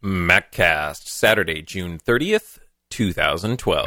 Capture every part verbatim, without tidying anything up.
MacCast, Saturday, June thirtieth, twenty twelve.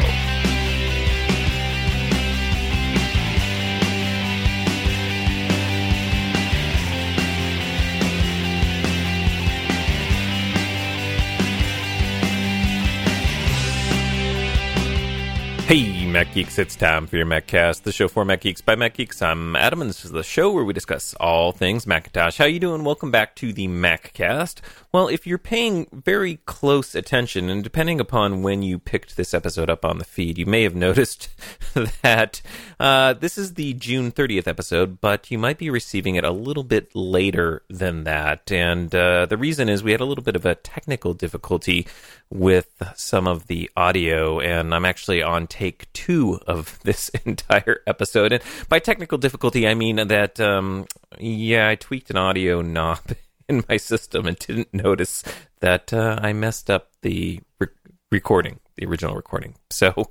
Hey, Mac Geeks, it's time for your MacCast, the show for Mac Geeks by Mac Geeks. I'm Adam, and this is the show where we discuss all things Macintosh. How you doing? Welcome back to the MacCast. Well, if you're paying very close attention, and depending upon when you picked this episode up on the feed, you may have noticed that uh, this is the June thirtieth episode, but you might be receiving it a little bit later than that. And uh, the reason is we had a little bit of a technical difficulty with some of the audio, and I'm actually on take two of this entire episode. And by technical difficulty, I mean that, um, yeah, I tweaked an audio knob in my system and didn't notice that uh, I messed up the re- recording, the original recording. So,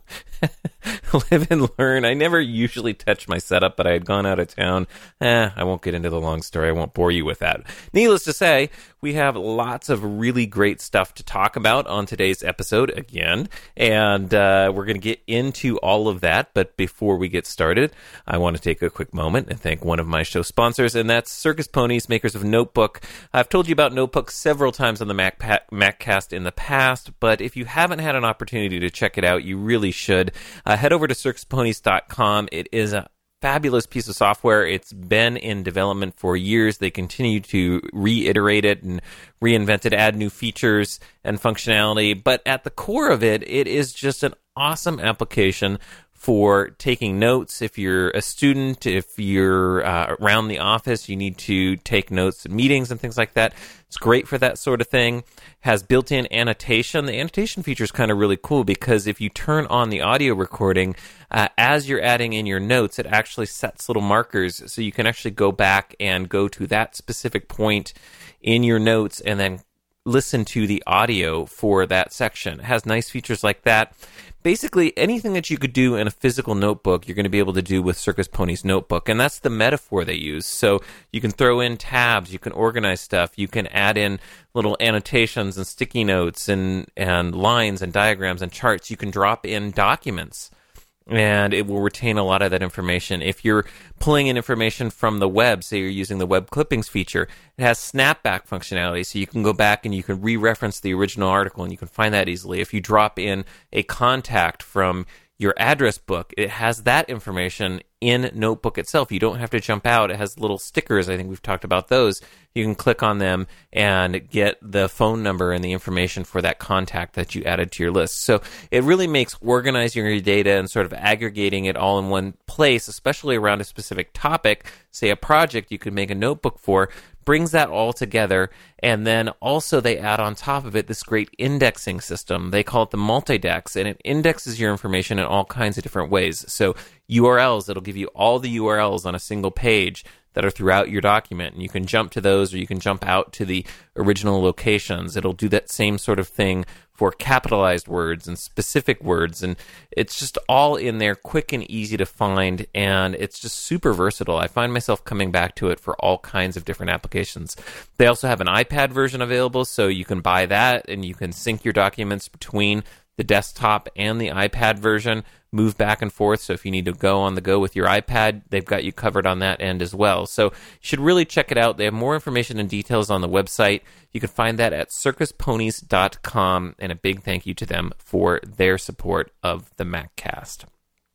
live and learn. I never usually touch my setup, but I had gone out of town. Eh, I won't get into the long story. I won't bore you with that. Needless to say, we have lots of really great stuff to talk about on today's episode again, and uh, we're going to get into all of that. But before we get started, I want to take a quick moment and thank one of my show sponsors, and that's Circus Ponies, makers of Notebook. I've told you about Notebook several times on the Mac pa- MacCast in the past, but if you haven't had an opportunity to check it out, you really should. Uh, head over to circus ponies dot com. It is a fabulous piece of software. It's been in development for years. They continue to reiterate it and reinvent it, add new features and functionality. But at the core of it, it is just an awesome application for taking notes. If you're a student, if you're uh, around the office, you need to take notes at meetings and things like that. It's great for that sort of thing. Has built-in annotation. The annotation feature is kind of really cool because if you turn on the audio recording, uh, as you're adding in your notes, it actually sets little markers so you can actually go back and go to that specific point in your notes and then listen to the audio for that section. It has nice features like that. Basically, anything that you could do in a physical notebook, you're going to be able to do with Circus Ponies Notebook, and that's the metaphor they use. So you can throw in tabs, you can organize stuff, you can add in little annotations and sticky notes and, and lines and diagrams and charts. You can drop in documents, and it will retain a lot of that information. If you're pulling in information from the web, say you're using the web clippings feature, it has snapback functionality, so you can go back and you can re-reference the original article, and you can find that easily. If you drop in a contact from your address book, it has that information in Notebook itself. You don't have to jump out. It has little stickers. I think we've talked about those. You can click on them and get the phone number and the information for that contact that you added to your list. So it really makes organizing your data and sort of aggregating it all in one place, especially around a specific topic, say a project you could make a notebook for, brings that all together, and then also they add on top of it this great indexing system. They call it the Multidex, and it indexes your information in all kinds of different ways. So U R Ls, it'll give you all the U R Ls on a single page that are throughout your document, and you can jump to those or you can jump out to the original locations. It'll do that same sort of thing for capitalized words and specific words, and it's just all in there, quick and easy to find, and it's just super versatile. I find myself coming back to it for all kinds of different applications. They also have an iPad version available, so you can buy that, and you can sync your documents between the desktop and the iPad version, move back and forth. So if you need to go on the go with your iPad, they've got you covered on that end as well. So you should really check it out. They have more information and details on the website. You can find that at circus ponies dot com, and a big thank you to them for their support of the MacCast.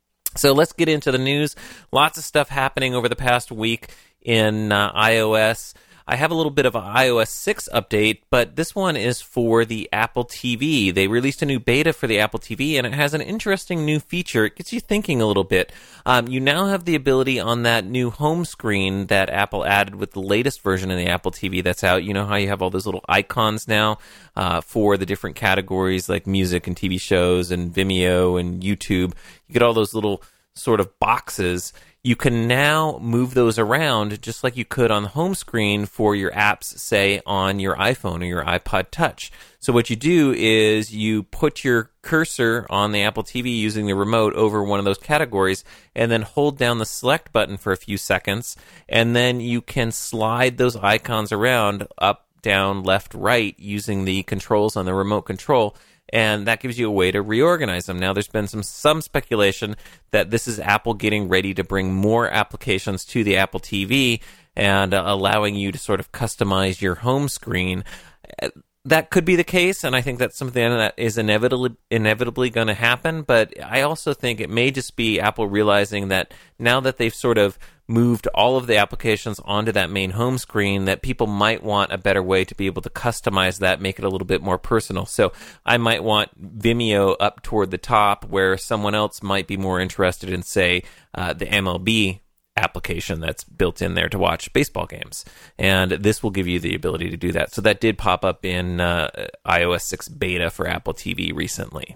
So let's get into the news. Lots of stuff happening over the past week in uh, iOS. I have a little bit of an i O S six update, but this one is for the Apple T V. They released a new beta for the Apple T V, and it has an interesting new feature. It gets you thinking a little bit. Um, you now have the ability on that new home screen that Apple added with the latest version of the Apple T V that's out. You know how you have all those little icons now uh, for the different categories like music and T V shows and Vimeo and YouTube. You get all those little sort of boxes. You can now move those around just like you could on the home screen for your apps, say, on your iPhone or your iPod Touch. So what you do is you put your cursor on the Apple T V using the remote over one of those categories and then hold down the select button for a few seconds, and then you can slide those icons around up, down, left, right using the controls on the remote control. And that gives you a way to reorganize them. Now, there's been some some speculation that this is Apple getting ready to bring more applications to the Apple T V and uh, allowing you to sort of customize your home screen. That could be the case, and I think that's something that is inevitably inevitably going to happen. But I also think it may just be Apple realizing that now that they've sort of moved all of the applications onto that main home screen, that people might want a better way to be able to customize that, make it a little bit more personal. So I might want Vimeo up toward the top, where someone else might be more interested in, say, uh, the M L B application that's built in there to watch baseball games. And this will give you the ability to do that. So that did pop up in uh, i O S six beta for Apple T V recently.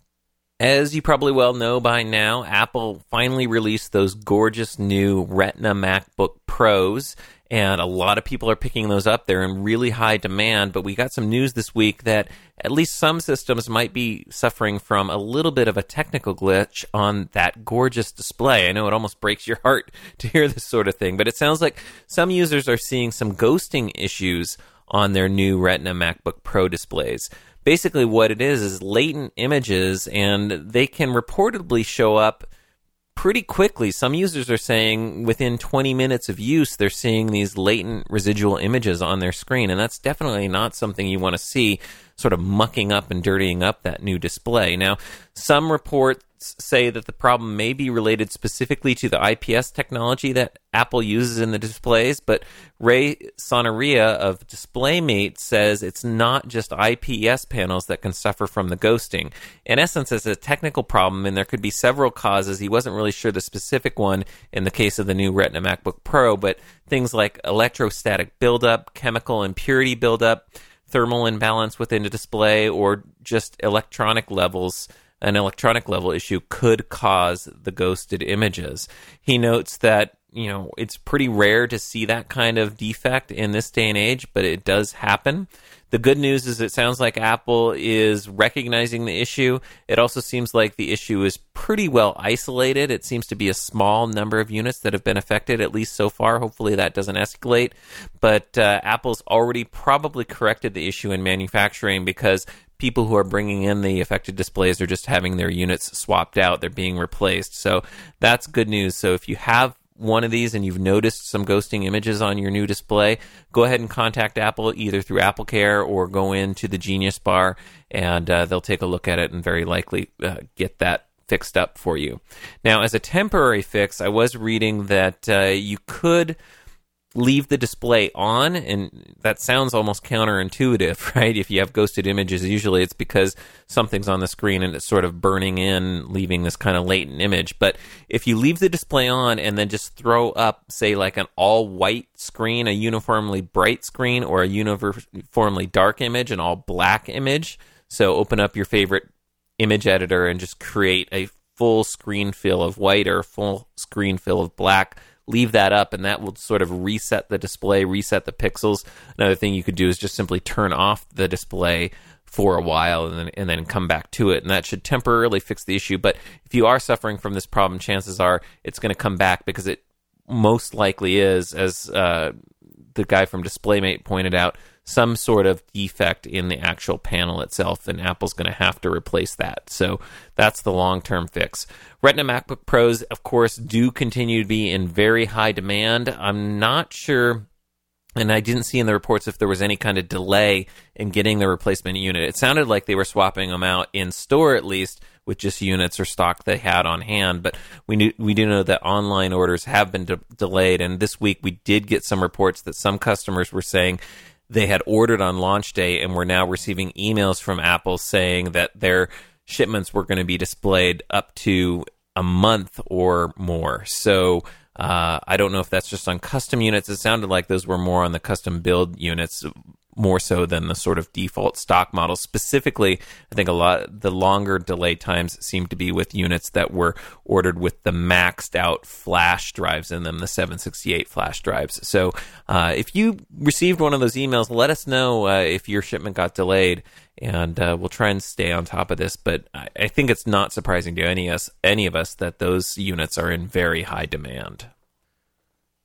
As you probably well know by now, Apple finally released those gorgeous new Retina MacBook Pros, and a lot of people are picking those up. They're in really high demand, but we got some news this week that at least some systems might be suffering from a little bit of a technical glitch on that gorgeous display. I know it almost breaks your heart to hear this sort of thing, but it sounds like some users are seeing some ghosting issues on their new Retina MacBook Pro displays. Basically what it is is latent images, and they can reportedly show up pretty quickly. Some users are saying within twenty minutes of use, they're seeing these latent residual images on their screen, and that's definitely not something you want to see sort of mucking up and dirtying up that new display. Now, some reports say that the problem may be related specifically to the I P S technology that Apple uses in the displays, but Ray Sonaria of DisplayMate says it's not just I P S panels that can suffer from the ghosting. In essence, it's a technical problem, and there could be several causes. He wasn't really sure the specific one in the case of the new Retina MacBook Pro, but things like electrostatic buildup, chemical impurity buildup, thermal imbalance within the display, or just electronic levels. An electronic level issue could cause the ghosted images. He notes that, you know, it's pretty rare to see that kind of defect in this day and age, but it does happen. The good news is it sounds like Apple is recognizing the issue. It also seems like the issue is pretty well isolated. It seems to be a small number of units that have been affected, at least so far. Hopefully that doesn't escalate. But uh, Apple's already probably corrected the issue in manufacturing, because people who are bringing in the affected displays are just having their units swapped out. They're being replaced. So that's good news. So if you have one of these and you've noticed some ghosting images on your new display, go ahead and contact Apple either through AppleCare or go into the Genius Bar, and uh, they'll take a look at it and very likely uh, get that fixed up for you. Now, as a temporary fix, I was reading that uh, you could leave the display on, and that sounds almost counterintuitive, right? If you have ghosted images, usually it's because something's on the screen and it's sort of burning in, leaving this kind of latent image. But if you leave the display on and then just throw up, say, like an all-white screen, a uniformly bright screen, or a uniformly dark image, an all-black image, so open up your favorite image editor and just create a full screen fill of white or a full screen fill of black, leave that up, and that will sort of reset the display, reset the pixels. Another thing you could do is just simply turn off the display for a while and then, and then come back to it, and that should temporarily fix the issue. But if you are suffering from this problem, chances are it's going to come back, because it most likely is, as uh, the guy from DisplayMate pointed out, some sort of defect in the actual panel itself, and Apple's going to have to replace that. So that's the long-term fix. Retina MacBook Pros, of course, do continue to be in very high demand. I'm not sure, and I didn't see in the reports if there was any kind of delay in getting the replacement unit. It sounded like they were swapping them out in store, at least, with just units or stock they had on hand. But we knew, we do know that online orders have been de- delayed, and this week we did get some reports that some customers were saying they had ordered on launch day and were now receiving emails from Apple saying that their shipments were going to be displayed up to a month or more. So uh, I don't know if that's just on custom units. It sounded like those were more on the custom build units, more so than the sort of default stock models. Specifically, I think a lot the longer delay times seem to be with units that were ordered with the maxed out flash drives in them, the seven sixty-eight flash drives. So uh, if you received one of those emails, let us know uh, if your shipment got delayed, and uh, we'll try and stay on top of this. But I, I think it's not surprising to any us, any of us that those units are in very high demand.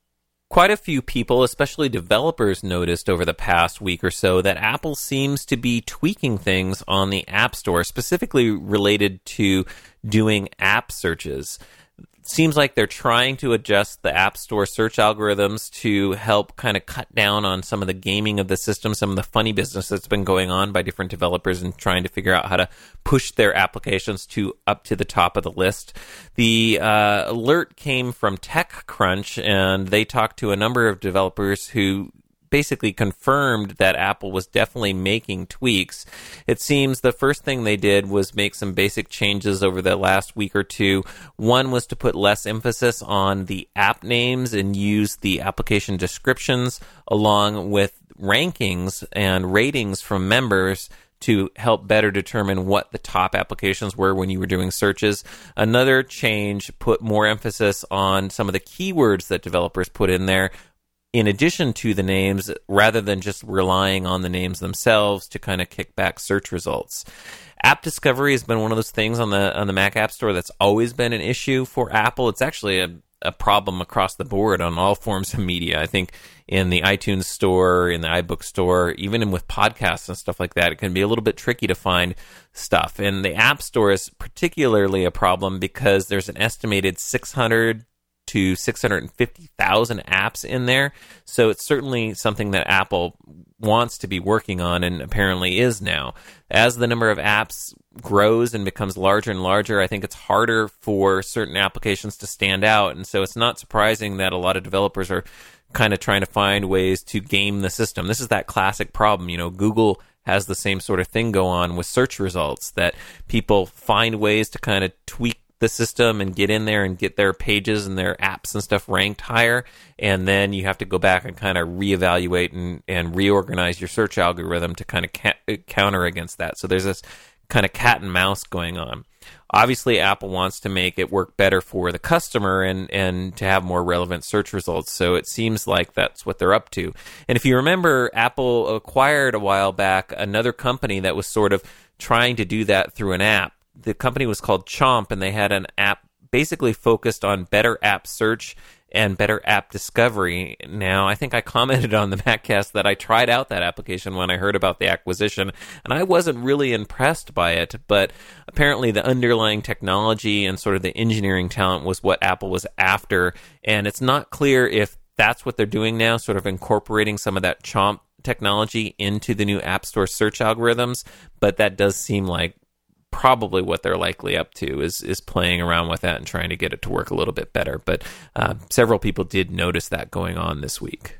Quite a few people, especially developers, noticed over the past week or so that Apple seems to be tweaking things on the App Store, specifically related to doing app searches. Seems like they're trying to adjust the App Store search algorithms to help kind of cut down on some of the gaming of the system, some of the funny business that's been going on by different developers and trying to figure out how to push their applications to up to the top of the list. The uh, alert came from TechCrunch, and they talked to a number of developers who basically confirmed that Apple was definitely making tweaks. It seems the first thing they did was make some basic changes over the last week or two. One was to put less emphasis on the app names and use the application descriptions along with rankings and ratings from members to help better determine what the top applications were when you were doing searches. Another change put more emphasis on some of the keywords that developers put in there, in addition to the names, rather than just relying on the names themselves to kind of kick back search results. App discovery has been one of those things on the on the Mac App Store that's always been an issue for Apple. It's actually a, a problem across the board on all forms of media. I think in the iTunes Store, in the iBook Store, even with podcasts and stuff like that, it can be a little bit tricky to find stuff. And the App Store is particularly a problem because there's an estimated six hundred to six hundred fifty thousand apps in there. So it's certainly something that Apple wants to be working on and apparently is now. As the number of apps grows and becomes larger and larger, I think it's harder for certain applications to stand out. And so it's not surprising that a lot of developers are kind of trying to find ways to game the system. This is that classic problem. You know, Google has the same sort of thing go on with search results, that people find ways to kind of tweak the system and get in there and get their pages and their apps and stuff ranked higher, and then you have to go back and kind of reevaluate and, and reorganize your search algorithm to kind of ca- counter against that. So there's this kind of cat and mouse going on. Obviously, Apple wants to make it work better for the customer and, and to have more relevant search results, so it seems like that's what they're up to. And if you remember, Apple acquired a while back another company that was sort of trying to do that through an app. The company was called Chomp, and they had an app basically focused on better app search and better app discovery. Now, I think I commented on the MacCast that I tried out that application when I heard about the acquisition, and I wasn't really impressed by it, but apparently the underlying technology and sort of the engineering talent was what Apple was after, and it's not clear if that's what they're doing now, sort of incorporating some of that Chomp technology into the new App Store search algorithms, but that does seem like probably what they're likely up to is is playing around with that and trying to get it to work a little bit better. But uh, several people did notice that going on this week.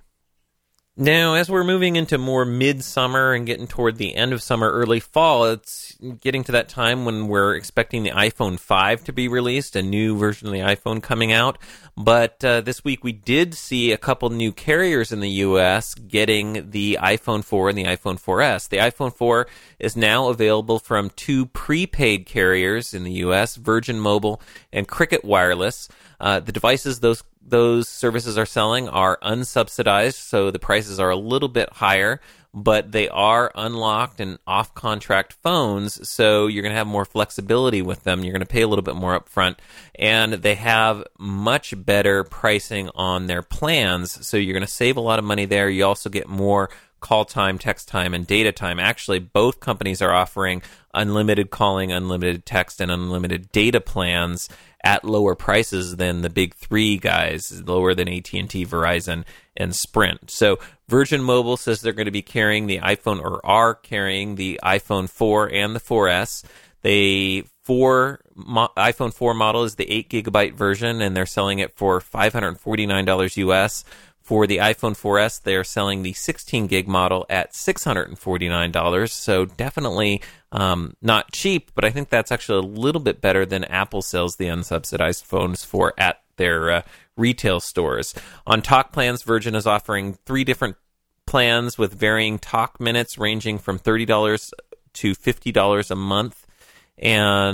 Now, as we're moving into more midsummer and getting toward the end of summer, early fall, it's getting to that time when we're expecting the iPhone five to be released, a new version of the iPhone coming out. But uh, this week we did see a couple new carriers in the U S getting the iPhone four and the iPhone four S. The iPhone four is now available from two prepaid carriers in the U S, Virgin Mobile and Cricket Wireless. Uh, the devices those those services are selling are unsubsidized, so the prices are a little bit higher, but they are unlocked and off-contract phones, so you're going to have more flexibility with them. You're going to pay a little bit more upfront, and they have much better pricing on their plans, so you're going to save a lot of money there. You also get more call time, text time, and data time. Actually, both companies are offering unlimited calling, unlimited text, and unlimited data plans at lower prices than the big three guys, lower than A T and T, Verizon, and Sprint. So Virgin Mobile says they're going to be carrying the iPhone, or are carrying the iPhone four and the four S. The four mo- iPhone four model is the eight gigabyte version, and they're selling it for five hundred forty-nine dollars U S. For the iPhone four S, they're selling the sixteen gig model at six hundred forty-nine dollars, so definitely um, not cheap, but I think that's actually a little bit better than Apple sells the unsubsidized phones for at their uh, retail stores. On talk plans, Virgin is offering three different plans with varying talk minutes ranging from thirty dollars to fifty dollars a month. And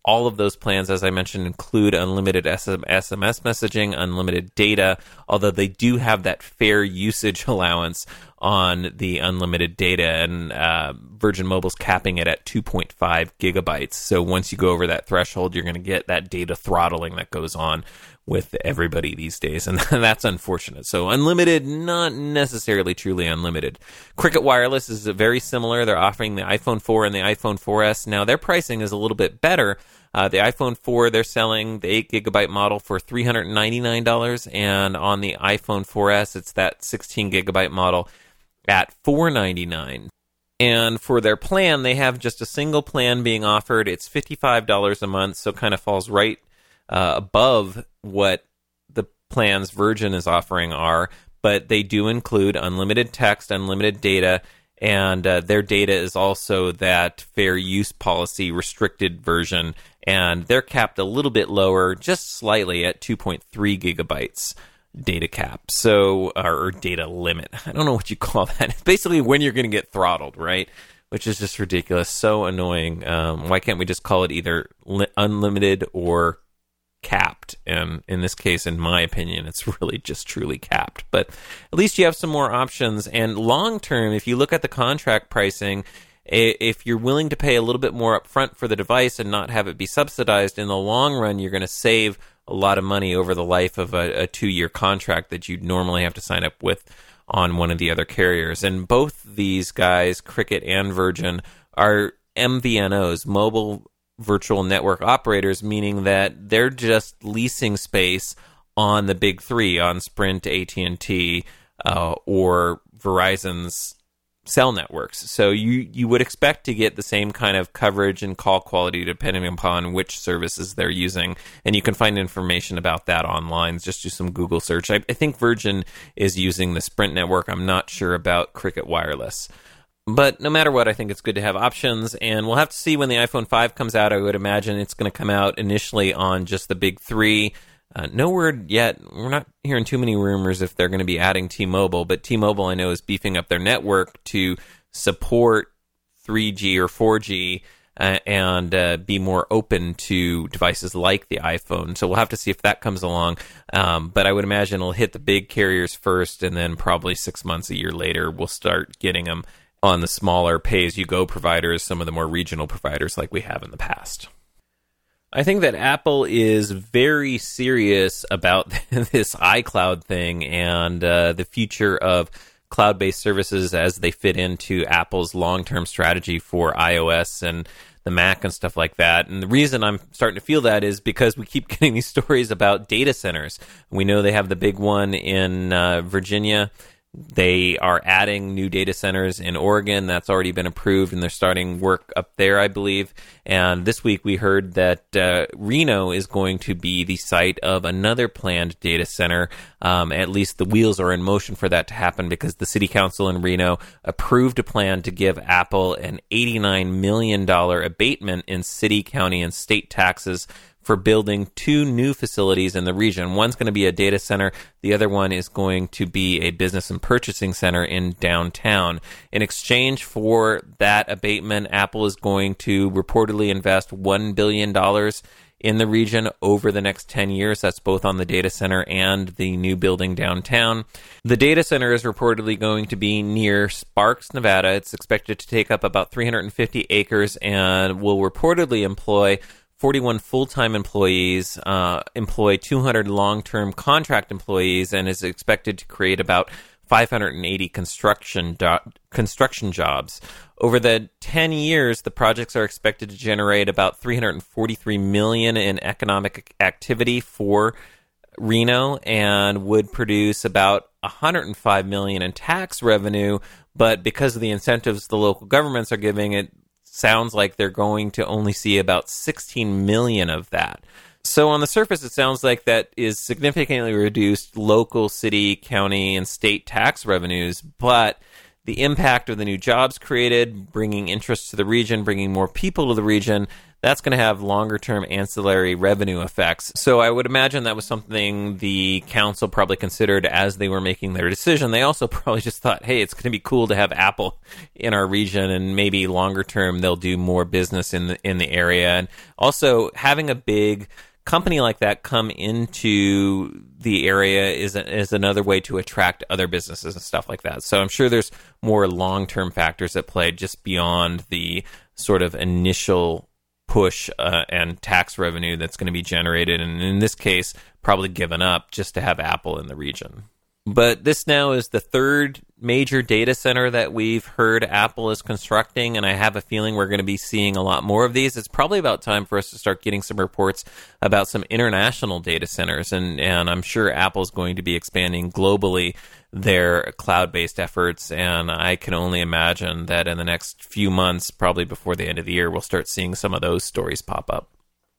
All of those plans, as I mentioned, include unlimited S M S messaging, unlimited data, although they do have that fair usage allowance on the unlimited data, and uh, Virgin Mobile's capping it at two point five gigabytes. So once you go over that threshold, you're going to get that data throttling that goes on with everybody these days, and that's unfortunate. So unlimited, not necessarily truly unlimited. Cricket Wireless is very similar. They're offering the iPhone four and the iPhone four S. Now, their pricing is a little bit better. Uh, the iPhone four, they're selling the eight gigabyte model for three hundred ninety-nine dollars, and on the iPhone four S, it's that sixteen gigabyte model at four hundred ninety-nine dollars. And for their plan, they have just a single plan being offered. It's fifty-five dollars a month, so kind of falls right uh, above what the plans Virgin is offering are, but they do include unlimited text, unlimited data, and uh, their data is also that fair use policy restricted version, and they're capped a little bit lower, just slightly, at two point three gigabytes data cap, so or data limit. I don't know what you call that. It's basically when you're going to get throttled, right? Which is just ridiculous, so annoying. Um, why can't we just call it either li- unlimited or capped? And in this case, in my opinion, it's really just truly capped. But at least you have some more options. And long term, if you look at the contract pricing, if you're willing to pay a little bit more upfront for the device and not have it be subsidized, in the long run, you're going to save a lot of money over the life of a, a two-year contract that you'd normally have to sign up with on one of the other carriers. And both these guys, Cricket and Virgin, are M V N Os, mobile virtual network operators, meaning that they're just leasing space on the big three, on Sprint, A T and T, uh, or Verizon's cell networks. So you, you would expect to get the same kind of coverage and call quality depending upon which services they're using. And you can find information about that online. Just do some Google search. I, I think Virgin is using the Sprint network. I'm not sure about Cricket Wireless. But no matter what, I think it's good to have options, and we'll have to see when the iPhone five comes out. I would imagine it's going to come out initially on just the big three. Uh, no word yet. We're not hearing too many rumors if they're going to be adding T-Mobile, but T-Mobile, I know, is beefing up their network to support three G or four G uh, and uh, be more open to devices like the iPhone. So we'll have to see if that comes along. Um, but I would imagine it'll hit the big carriers first, and then probably six months, a year later, we'll start getting them on the smaller pay-as-you-go providers, some of the more regional providers like we have in the past. I think that Apple is very serious about this iCloud thing and uh, the future of cloud-based services as they fit into Apple's long-term strategy for iOS and the Mac and stuff like that. And the reason I'm starting to feel that is because we keep getting these stories about data centers. We know they have the big one in uh, Virginia. They are adding new data centers in Oregon. That's already been approved, and they're starting work up there, I believe. And this week we heard that uh, Reno is going to be the site of another planned data center. Um, at least the wheels are in motion for that to happen, because the city council in Reno approved a plan to give Apple an eighty-nine million dollars abatement in city, county, and state taxes for building two new facilities in the region. One's going to be a data center. The other one is going to be a business and purchasing center in downtown. In exchange for that abatement, Apple is going to reportedly invest one billion dollars in the region over the next ten years. That's both on the data center and the new building downtown. The data center is reportedly going to be near Sparks, Nevada. It's expected to take up about three hundred fifty acres and will reportedly employ forty-one full-time employees, uh, employ two hundred long-term contract employees, and is expected to create about five hundred eighty construction do- construction jobs. Over the ten years, the projects are expected to generate about three hundred forty-three million dollars in economic activity for Reno, and would produce about one hundred five million dollars in tax revenue. But because of the incentives the local governments are giving, it sounds like they're going to only see about sixteen million dollars of that. So on the surface, it sounds like that is significantly reduced local, city, county, and state tax revenues, but the impact of the new jobs created, bringing interest to the region, bringing more people to the region, that's going to have longer-term ancillary revenue effects. So I would imagine that was something the council probably considered as they were making their decision. They also probably just thought, hey, it's going to be cool to have Apple in our region, and maybe longer-term they'll do more business in the, in the area. And also, having a big company like that come into the area is a, is another way to attract other businesses and stuff like that. So I'm sure there's more long-term factors at play just beyond the sort of initial push uh, and tax revenue that's going to be generated, and in this case, probably given up just to have Apple in the region. But this now is the third major data center that we've heard Apple is constructing, and I have a feeling we're going to be seeing a lot more of these. It's probably about time for us to start getting some reports about some international data centers, and, and I'm sure Apple's going to be expanding globally their cloud-based efforts, and I can only imagine that in the next few months, probably before the end of the year, we'll start seeing some of those stories pop up.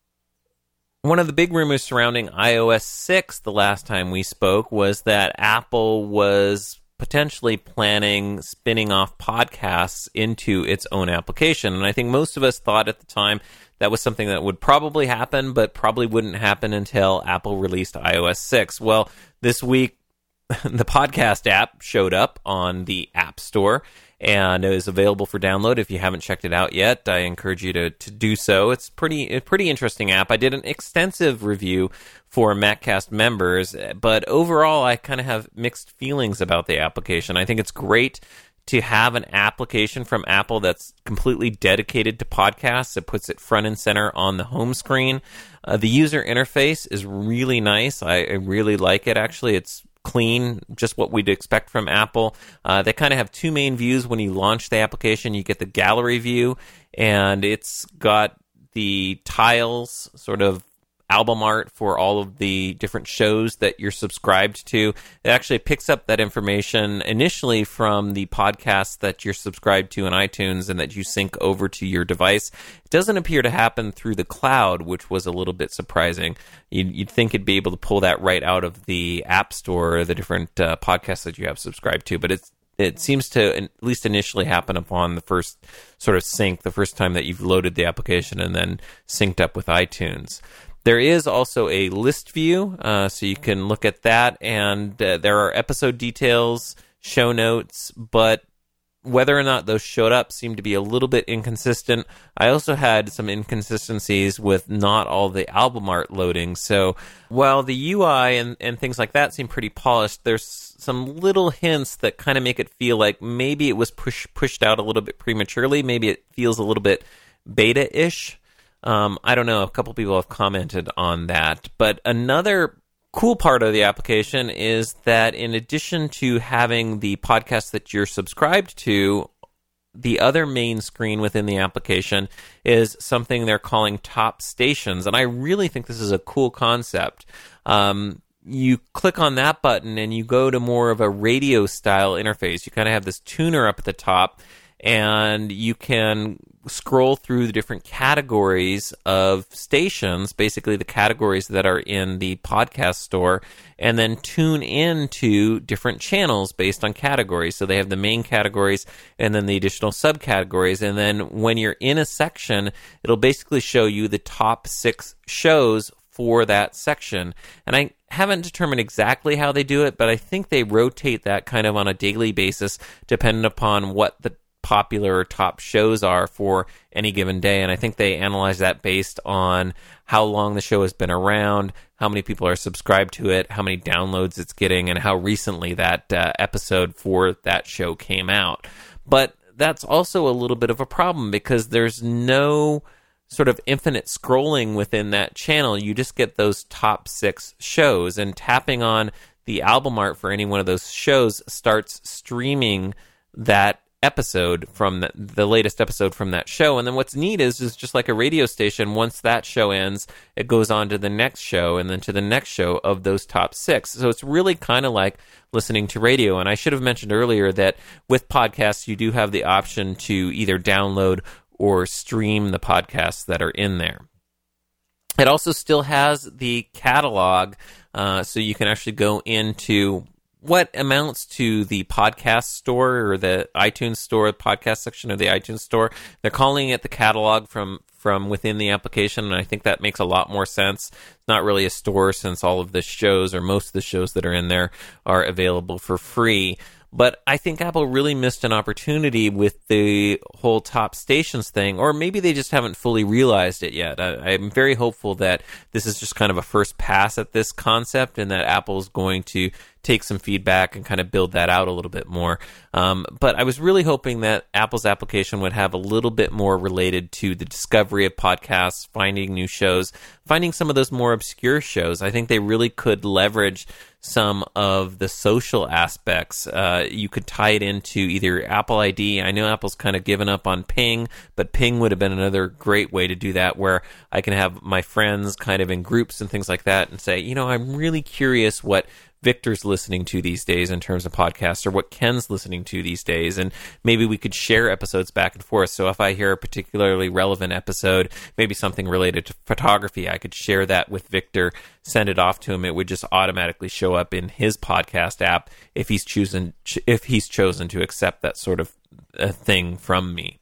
One of the big rumors surrounding i O S six the last time we spoke was that Apple was potentially planning spinning off podcasts into its own application. And I think most of us thought at the time that was something that would probably happen, but probably wouldn't happen until Apple released i O S six. Well, this week, the podcast app showed up on the App Store, and it is available for download. If you haven't checked it out yet, I encourage you to, to do so. It's pretty a pretty interesting app. I did an extensive review for MacCast members, but overall, I kind of have mixed feelings about the application. I think it's great to have an application from Apple that's completely dedicated to podcasts. It puts it front and center on the home screen. Uh, the user interface is really nice. I, I really like it, actually. It's clean, just what we'd expect from Apple. Uh, they kind of have two main views when you launch the application. You get the gallery view, and it's got the tiles, sort of album art for all of the different shows that you're subscribed to. It actually picks up that information initially from the podcasts that you're subscribed to in iTunes and that you sync over to your device. It doesn't appear to happen through the cloud, which was a little bit surprising. You'd, you'd think it'd be able to pull that right out of the App Store or the different uh, podcasts that you have subscribed to, but it's It seems to at least initially happen upon the first sort of sync, the first time that you've loaded the application and then synced up with iTunes. There is also a list view, uh, so you can look at that, and uh, there are episode details, show notes, but whether or not those showed up seemed to be a little bit inconsistent. I also had some inconsistencies with not all the album art loading, so while the U I and, and things like that seem pretty polished, there's some little hints that kind of make it feel like maybe it was push, pushed out a little bit prematurely. Maybe it feels a little bit beta-ish. Um, I don't know. A couple people have commented on that. But another cool part of the application is that in addition to having the podcast that you're subscribed to, the other main screen within the application is something they're calling top stations. And I really think this is a cool concept. Um, you click on that button and you go to more of a radio style interface. You kind of have this tuner up at the top, and you can scroll through the different categories of stations, basically the categories that are in the podcast store, and then tune into different channels based on categories. So they have the main categories and then the additional subcategories. And then when you're in a section, it'll basically show you the top six shows for that section. And I haven't determined exactly how they do it, but I think they rotate that kind of on a daily basis, depending upon what the popular top shows are for any given day. And I think they analyze that based on how long the show has been around, how many people are subscribed to it, how many downloads it's getting, and how recently that uh, episode for that show came out. But that's also a little bit of a problem because there's no sort of infinite scrolling within that channel. You just get those top six shows, and tapping on the album art for any one of those shows starts streaming that episode from the, the latest episode from that show. And then what's neat is is just like a radio station, once that show ends, it goes on to the next show and then to the next show of those top six. So it's really kind of like listening to radio. And I should have mentioned earlier that with podcasts, you do have the option to either download or stream the podcasts that are in there. It also still has the catalog, uh, so you can actually go into what amounts to the podcast store or the iTunes store, podcast section of the iTunes store. They're calling it the catalog from, from within the application, and I think that makes a lot more sense. It's not really a store since all of the shows, or most of the shows that are in there, are available for free. But I think Apple really missed an opportunity with the whole top stations thing, or maybe they just haven't fully realized it yet. I, I'm very hopeful that this is just kind of a first pass at this concept, and that Apple's going to take some feedback and kind of build that out a little bit more. Um, but I was really hoping that Apple's application would have a little bit more related to the discovery of podcasts, finding new shows, finding some of those more obscure shows. I think they really could leverage some of the social aspects. Uh, you could tie it into either Apple I D. I know Apple's kind of given up on Ping, but Ping would have been another great way to do that, where I can have my friends kind of in groups and things like that and say, you know, I'm really curious what Victor's listening to these days in terms of podcasts, or what Ken's listening to these days, and maybe we could share episodes back and forth. So if I hear a particularly relevant episode, maybe something related to photography, I could share that with Victor, send it off to him. It would just automatically show up in his podcast app if he's chosen if he's chosen to accept that sort of a thing from me.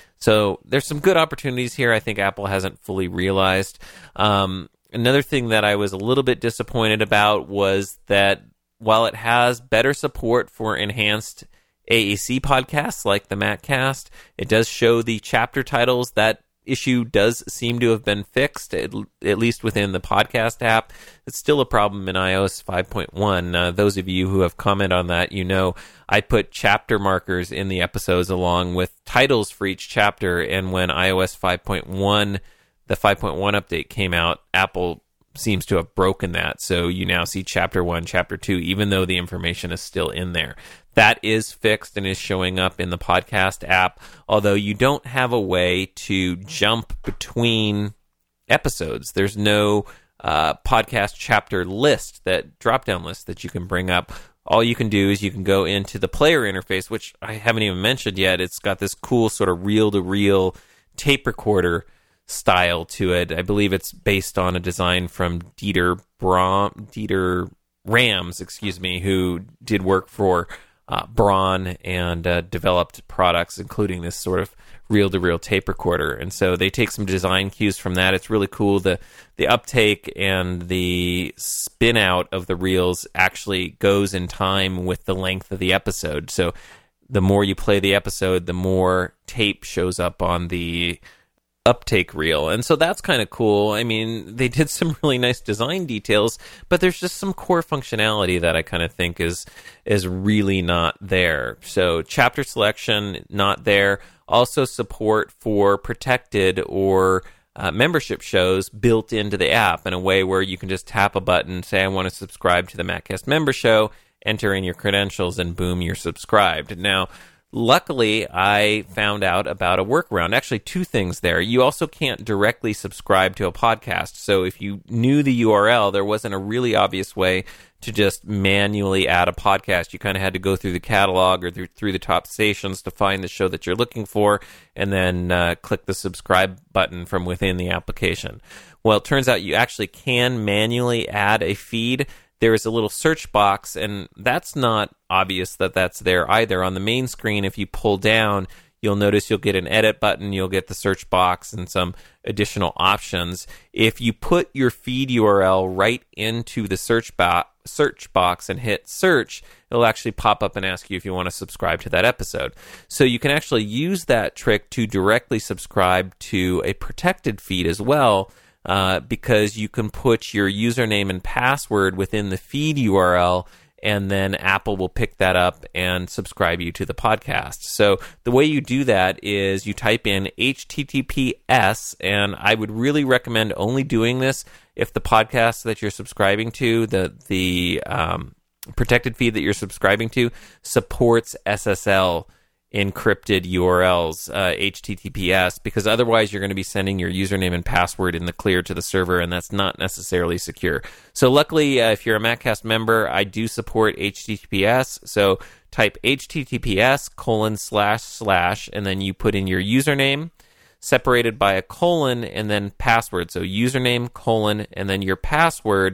So there's some good opportunities here. I think Apple hasn't fully realized. Um, Another thing that I was a little bit disappointed about was that while it has better support for enhanced A A C podcasts like the MacCast, it does show the chapter titles. That issue does seem to have been fixed, at, at least within the podcast app. It's still a problem in iOS five point one. Uh, those of you who have commented on that, you know I put chapter markers in the episodes along with titles for each chapter, and when iOS five point one the five point one update came out, Apple seems to have broken that. So you now see chapter one, chapter two, even though the information is still in there. That is fixed and is showing up in the podcast app, although you don't have a way to jump between episodes. There's no uh, podcast chapter list, that drop-down list that you can bring up. All you can do is you can go into the player interface, which I haven't even mentioned yet. It's got this cool sort of reel-to-reel tape recorder style to it. I believe it's based on a design from Dieter Braun, Dieter Rams, excuse me, who did work for uh, Braun and uh, developed products, including this sort of reel-to-reel tape recorder. And so they take some design cues from that. It's really cool. The the uptake and the spin out of the reels actually goes in time with the length of the episode. So the more you play the episode, the more tape shows up on the uptake reel. And so that's kind of cool. I mean, they did some really nice design details, but there's just some core functionality that I kind of think is is really not there. So chapter selection, not there. Also support for protected or uh, membership shows built into the app in a way where you can just tap a button, say I want to subscribe to the MacCast member show, enter in your credentials, and boom, you're subscribed. Now, luckily, I found out about a workaround. Actually, two things there. You also can't directly subscribe to a podcast. So if you knew the U R L, there wasn't a really obvious way to just manually add a podcast. You kind of had to go through the catalog or through, through the top stations to find the show that you're looking for, and then uh, click the subscribe button from within the application. Well, it turns out you actually can manually add a feed. There is a little search box, and that's not obvious that that's there either. On the main screen, if you pull down, you'll notice you'll get an edit button, you'll get the search box and some additional options. If you put your feed U R L right into the search, bo- search box and hit search, it'll actually pop up and ask you if you want to subscribe to that episode. So you can actually use that trick to directly subscribe to a protected feed as well, Uh, because you can put your username and password within the feed U R L, and then Apple will pick that up and subscribe you to the podcast. So the way you do that is you type in H T T P S, and I would really recommend only doing this if the podcast that you're subscribing to, the the um, protected feed that you're subscribing to, supports S S L encrypted U R Ls, uh, H T T P S, because otherwise you're going to be sending your username and password in the clear to the server, and that's not necessarily secure. So luckily, uh, if you're a MacCast member, I do support H T T P S. So type H T T P S colon slash slash, and then you put in your username, separated by a colon, and then password. So username, colon, and then your password.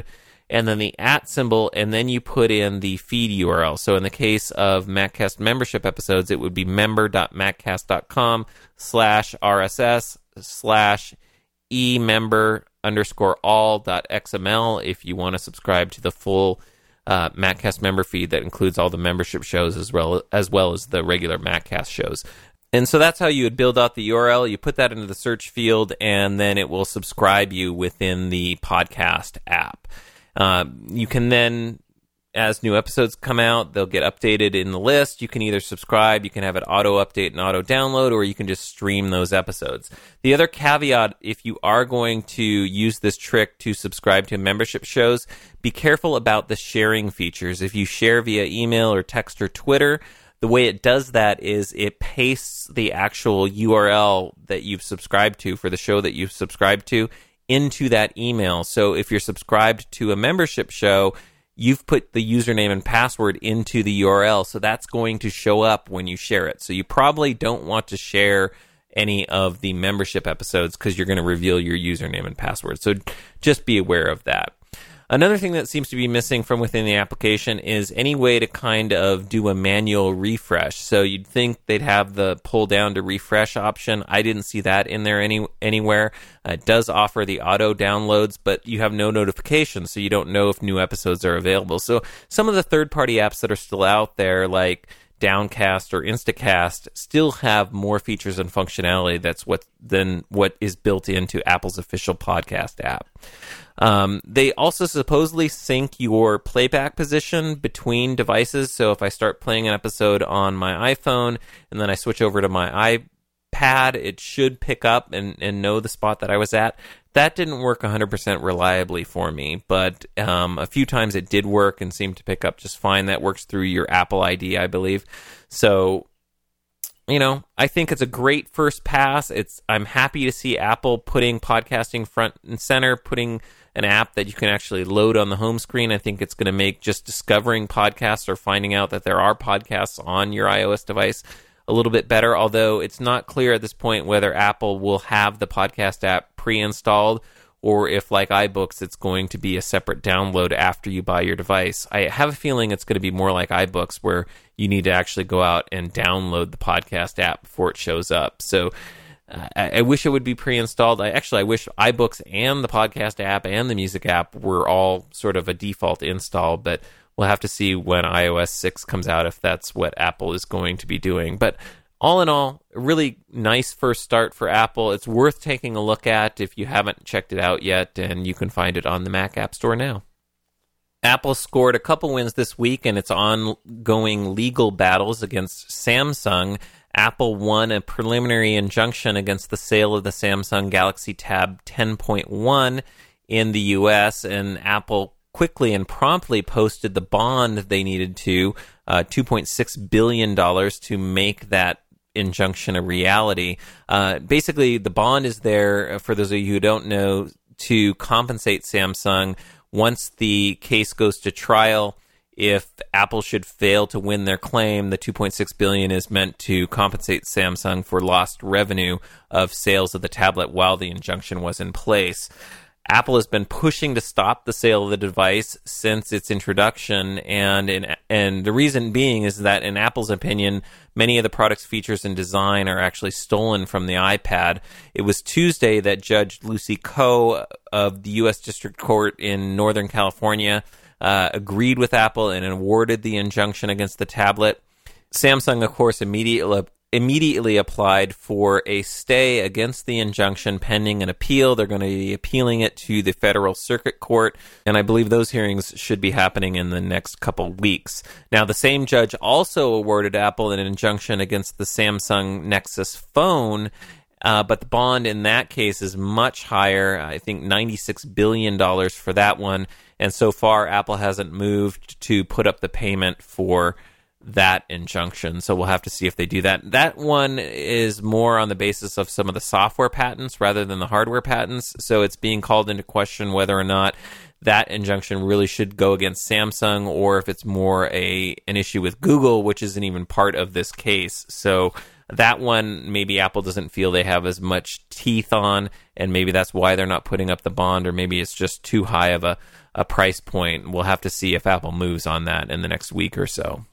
and then the at symbol, and then you put in the feed U R L. So in the case of MacCast membership episodes, it would be member.maccast.com slash RSS slash emember underscore all dot xml if you want to subscribe to the full uh, MacCast member feed that includes all the membership shows as well as well as the regular MacCast shows. And so that's how you would build out the U R L. You put that into the search field, and then it will subscribe you within the podcast app. Uh, you can then, as new episodes come out, they'll get updated in the list. You can either subscribe, you can have it auto-update and auto-download, or you can just stream those episodes. The other caveat, if you are going to use this trick to subscribe to membership shows, be careful about the sharing features. If you share via email or text or Twitter, the way it does that is it pastes the actual U R L that you've subscribed to for the show that you've subscribed to into that email. So if you're subscribed to a membership show, you've put the username and password into the U R L, so that's going to show up when you share it. So you probably don't want to share any of the membership episodes because you're going to reveal your username and password. So just be aware of that. Another thing that seems to be missing from within the application is any way to kind of do a manual refresh. So you'd think they'd have the pull down to refresh option. I didn't see that in there any anywhere. Uh, it does offer the auto downloads, but you have no notifications, so you don't know if new episodes are available. So some of the third-party apps that are still out there, like Downcast or Instacast, still have more features and functionality that's what than what is built into Apple's official podcast app. Um, they also supposedly sync your playback position between devices. So if I start playing an episode on my iPhone and then I switch over to my iPad, it should pick up and, and know the spot that I was at. That didn't work one hundred percent reliably for me, but um, a few times it did work and seemed to pick up just fine. That works through your Apple I D, I believe. So, you know, I think it's a great first pass. It's I'm happy to see Apple putting podcasting front and center, putting an app that you can actually load on the home screen. I think it's going to make just discovering podcasts or finding out that there are podcasts on your iOS device a little bit better, although it's not clear at this point whether Apple will have the podcast app pre-installed or if, like iBooks, it's going to be a separate download after you buy your device. I have a feeling it's going to be more like iBooks, where you need to actually go out and download the podcast app before it shows up. So uh, I, I wish it would be pre-installed. I actually, I wish iBooks and the podcast app and the music app were all sort of a default install, but we'll have to see when i O S six comes out if that's what Apple is going to be doing. But all in all, a really nice first start for Apple. It's worth taking a look at if you haven't checked it out yet, and you can find it on the Mac App Store now. Apple scored a couple wins this week in its ongoing legal battles against Samsung. Apple won a preliminary injunction against the sale of the Samsung Galaxy Tab ten point one in the U S, and Apple quickly and promptly posted the bond they needed to, uh, two point six billion dollars, to make that injunction a reality. Uh, basically, the bond is there, for those of you who don't know, to compensate Samsung once the case goes to trial. If Apple should fail to win their claim, the two point six billion dollars is meant to compensate Samsung for lost revenue of sales of the tablet while the injunction was in place. Apple has been pushing to stop the sale of the device since its introduction, and in, and the reason being is that, in Apple's opinion, many of the product's features and design are actually stolen from the iPad. It was Tuesday that Judge Lucy Koh of the U S District Court in Northern California uh, agreed with Apple and awarded the injunction against the tablet. Samsung, of course, immediately immediately applied for a stay against the injunction pending an appeal. They're going to be appealing it to the Federal Circuit Court, and I believe those hearings should be happening in the next couple weeks. Now, the same judge also awarded Apple an injunction against the Samsung Nexus phone, uh, but the bond in that case is much higher. I think ninety-six billion dollars for that one, and so far Apple hasn't moved to put up the payment for that injunction, so we'll have to see if they do that. That one is more on the basis of some of the software patents rather than the hardware patents, so it's being called into question whether or not that injunction really should go against Samsung, or if it's more a an issue with Google, which isn't even part of this case. So that one, maybe Apple doesn't feel they have as much teeth on, and maybe that's why they're not putting up the bond, or maybe it's just too high of a, a price point. We'll have to see if Apple moves on that in the next week or so.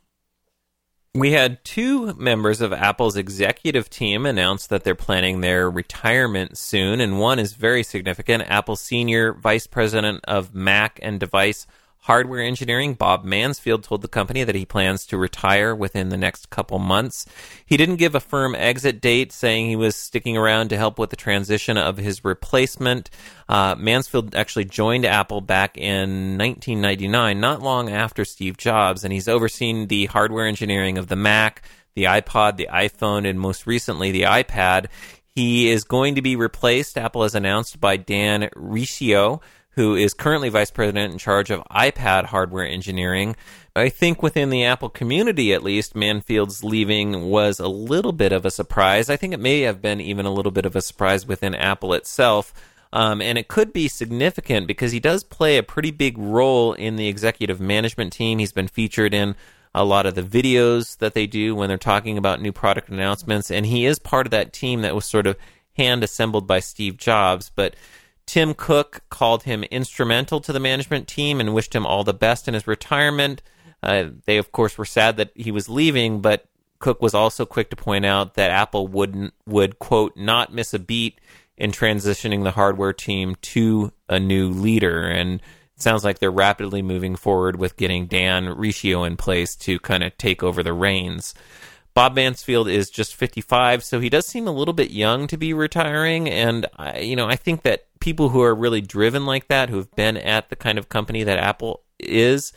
We had two members of Apple's executive team announce that they're planning their retirement soon, and one is very significant. Apple Senior Vice President of Mac and Device Hardware Engineering, Bob Mansfield, told the company that he plans to retire within the next couple months. He didn't give a firm exit date, saying he was sticking around to help with the transition of his replacement. Uh, Mansfield actually joined Apple back in nineteen ninety-nine, not long after Steve Jobs, and he's overseen the hardware engineering of the Mac, the iPod, the iPhone, and most recently the iPad. He is going to be replaced, Apple has announced, by Dan Riccio, who is currently vice president in charge of iPad hardware engineering. I think within the Apple community, at least, Mansfield's leaving was a little bit of a surprise. I think it may have been even a little bit of a surprise within Apple itself. Um, and it could be significant because he does play a pretty big role in the executive management team. He's been featured in a lot of the videos that they do when they're talking about new product announcements. And he is part of that team that was sort of hand-assembled by Steve Jobs. But Tim Cook called him instrumental to the management team and wished him all the best in his retirement. Uh, they, of course, were sad that he was leaving, but Cook was also quick to point out that Apple wouldn't, would, quote, not miss a beat in transitioning the hardware team to a new leader. And it sounds like they're rapidly moving forward with getting Dan Riccio in place to kind of take over the reins. Bob Mansfield is just fifty-five, so he does seem a little bit young to be retiring, and I, you know, I think that people who are really driven like that, who have been at the kind of company that Apple is,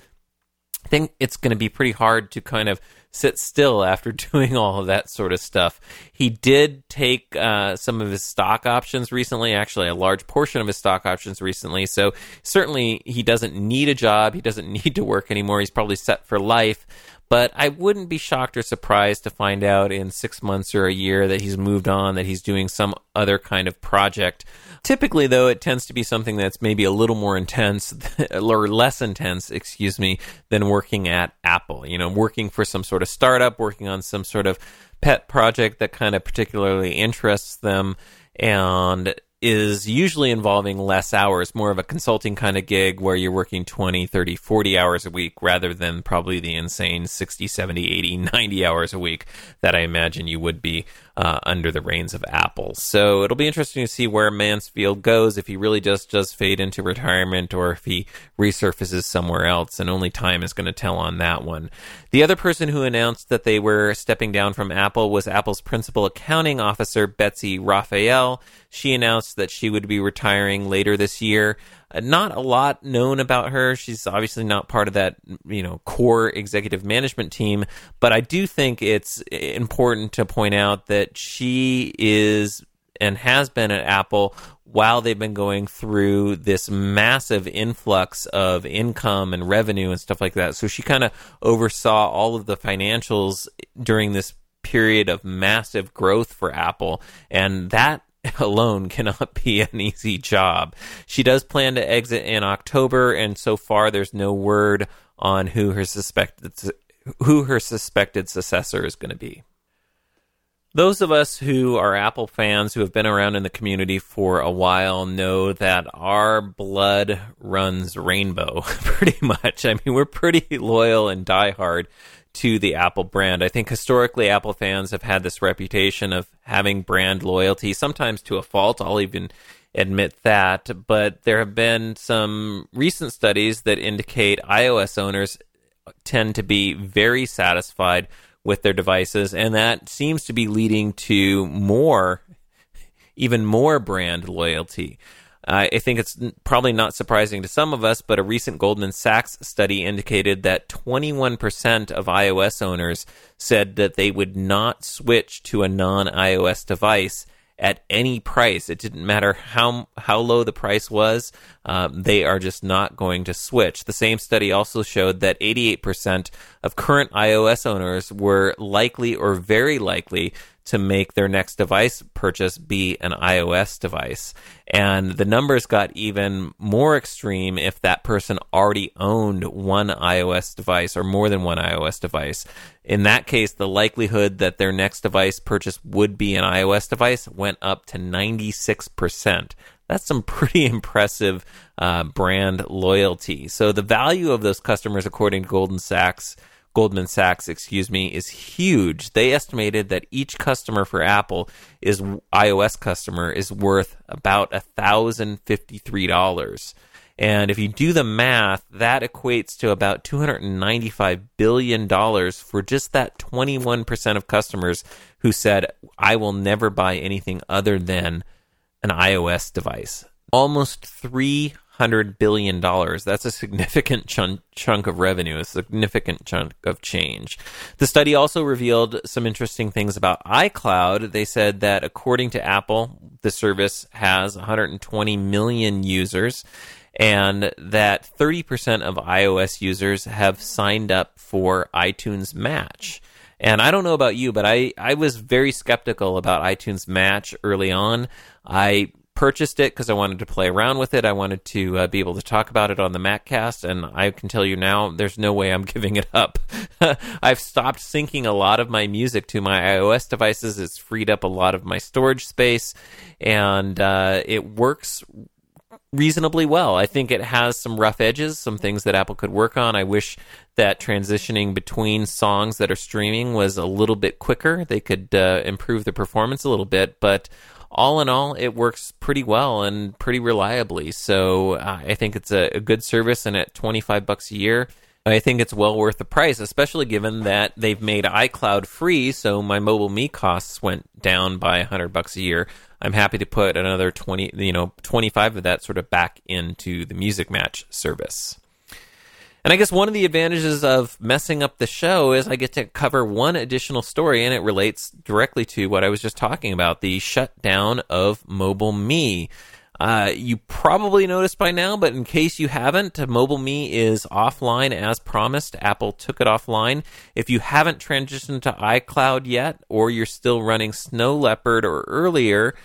I think it's going to be pretty hard to kind of sit still after doing all of that sort of stuff. He did take uh, some of his stock options recently, actually a large portion of his stock options recently, so certainly he doesn't need a job, he doesn't need to work anymore, he's probably set for life. But I wouldn't be shocked or surprised to find out in six months or a year that he's moved on, that he's doing some other kind of project. Typically, though, it tends to be something that's maybe a little more intense, or less intense, excuse me, than working at Apple. You know, working for some sort of startup, working on some sort of pet project that kind of particularly interests them, and is usually involving less hours, more of a consulting kind of gig where you're working twenty, thirty, forty hours a week rather than probably the insane sixty, seventy, eighty, ninety hours a week that I imagine you would be uh, under the reins of Apple. So it'll be interesting to see where Mansfield goes, if he really just does fade into retirement or if he resurfaces somewhere else, and only time is going to tell on that one. The other person who announced that they were stepping down from Apple was Apple's principal accounting officer, Betsy Rafael. She announced that she would be retiring later this year. Uh, not a lot known about her. She's obviously not part of that, you know, core executive management team, but I do think it's important to point out that she is and has been at Apple while they've been going through this massive influx of income and revenue and stuff like that. So she kind of oversaw all of the financials during this period of massive growth for Apple, and that alone cannot be an easy job. She does plan to exit in October, and so far there's no word on who her suspected who her suspected successor is going to be. Those of us who are Apple fans who have been around in the community for a while know that our blood runs rainbow, pretty much. I mean, we're pretty loyal and diehard to the Apple brand. I think historically Apple fans have had this reputation of having brand loyalty, sometimes to a fault. I'll even admit that. But there have been some recent studies that indicate iOS owners tend to be very satisfied with their devices, and that seems to be leading to more, even more brand loyalty. Uh, I think it's probably not surprising to some of us, but a recent Goldman Sachs study indicated that twenty-one percent of iOS owners said that they would not switch to a non-iOS device at any price. It didn't matter how how low the price was, um, they are just not going to switch. The same study also showed that eighty-eight percent of current iOS owners were likely or very likely to make their next device purchase be an iOS device. And the numbers got even more extreme if that person already owned one iOS device or more than one iOS device. In that case, the likelihood that their next device purchase would be an iOS device went up to ninety-six percent. That's some pretty impressive uh, brand loyalty. So the value of those customers, according to Goldman Sachs, Goldman Sachs, excuse me, is huge. They estimated that each customer for Apple is iOS customer is worth about one thousand fifty-three dollars. And if you do the math, that equates to about two hundred ninety-five billion dollars for just that twenty-one percent of customers who said, I will never buy anything other than an iOS device. Almost three hundred billion dollars. That's a significant chunk, chunk of revenue, a significant chunk of change. The study also revealed some interesting things about iCloud. They said that according to Apple, the service has one hundred twenty million users, and that thirty percent of iOS users have signed up for iTunes Match. And I don't know about you, but I, I was very skeptical about iTunes Match early on. I purchased it because I wanted to play around with it. I wanted to uh, be able to talk about it on the MacCast, and I can tell you now, there's no way I'm giving it up. I've stopped syncing a lot of my music to my iOS devices. It's freed up a lot of my storage space, and uh, it works reasonably well. I think it has some rough edges, some things that Apple could work on. I wish that transitioning between songs that are streaming was a little bit quicker. They could uh, improve the performance a little bit, but all in all, it works pretty well and pretty reliably. So uh, I think it's a, a good service, and at twenty-five bucks a year, I think it's well worth the price, especially given that they've made iCloud free, so my Mobile Me costs went down by one hundred bucks a year. I'm happy to put another twenty, you know, twenty-five of that sort of back into the Music Match service. And I guess one of the advantages of messing up the show is I get to cover one additional story, and it relates directly to what I was just talking about, the shutdown of Mobile Me. Uh, you probably noticed by now, but in case you haven't, Mobile Me is offline as promised. Apple took it offline. If you haven't transitioned to iCloud yet, or you're still running Snow Leopard or earlier,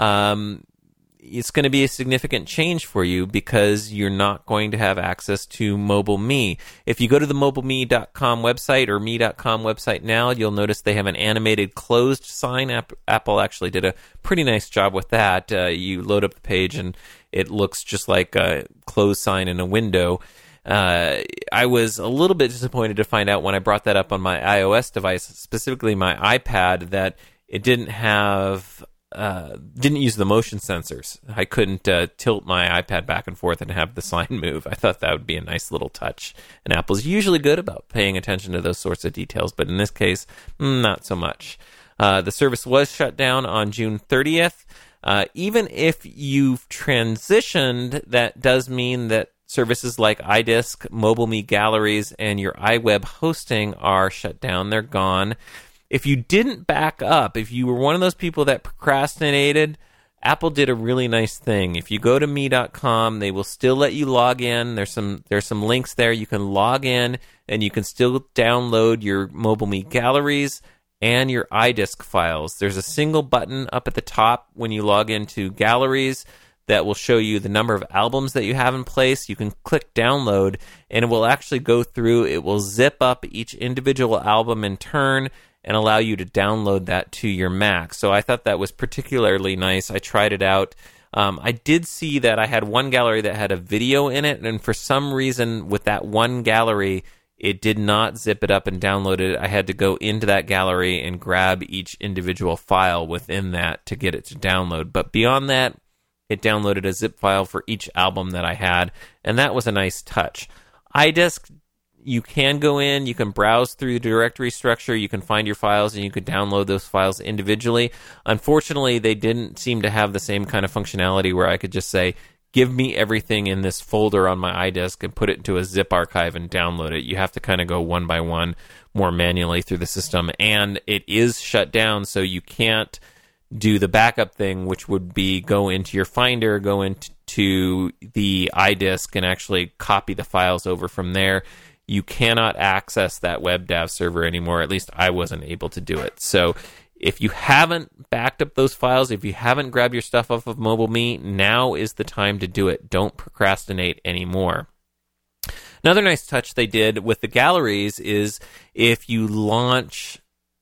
um, it's going to be a significant change for you because you're not going to have access to Mobile Me. If you go to the mobile me dot com website or me dot com website now, you'll notice they have an animated closed sign. Apple actually did a pretty nice job with that. Uh, you load up the page and it looks just like a closed sign in a window. Uh, I was a little bit disappointed to find out when I brought that up on my iOS device, specifically my iPad, that it didn't have... Uh, didn't use the motion sensors. I couldn't uh, tilt my iPad back and forth and have the sign move. I thought that would be a nice little touch. And Apple's usually good about paying attention to those sorts of details, but in this case, not so much. Uh, the service was shut down on June thirtieth. Uh, even if you've transitioned, that does mean that services like iDisk, Mobile Me Galleries, and your iWeb hosting are shut down. They're gone. If you didn't back up, if you were one of those people that procrastinated, Apple did a really nice thing. If you go to me dot com, they will still let you log in. There's some there's some links there. You can log in, and you can still download your Mobile Me Galleries and your iDisk files. There's a single button up at the top when you log into Galleries that will show you the number of albums that you have in place. You can click download, and it will actually go through. It will zip up each individual album in turn and allow you to download that to your Mac. So I thought that was particularly nice. I tried it out. Um, I did see that I had one gallery that had a video in it, and for some reason with that one gallery, it did not zip it up and download it. I had to go into that gallery and grab each individual file within that to get it to download. But beyond that, it downloaded a zip file for each album that I had, and that was a nice touch. iDisk, you can go in, you can browse through the directory structure, you can find your files, and you could download those files individually. Unfortunately, they didn't seem to have the same kind of functionality where I could just say, give me everything in this folder on my iDisk and put it into a zip archive and download it. You have to kind of go one by one more manually through the system, and it is shut down, so you can't do the backup thing, which would be go into your Finder, go into the iDisk, and actually copy the files over from there. You cannot access that WebDAV server anymore. At least I wasn't able to do it. So If you haven't backed up those files, if you haven't grabbed your stuff off of MobileMe, now is the time to do it. Don't procrastinate anymore. Another nice touch they did with the galleries is if you launch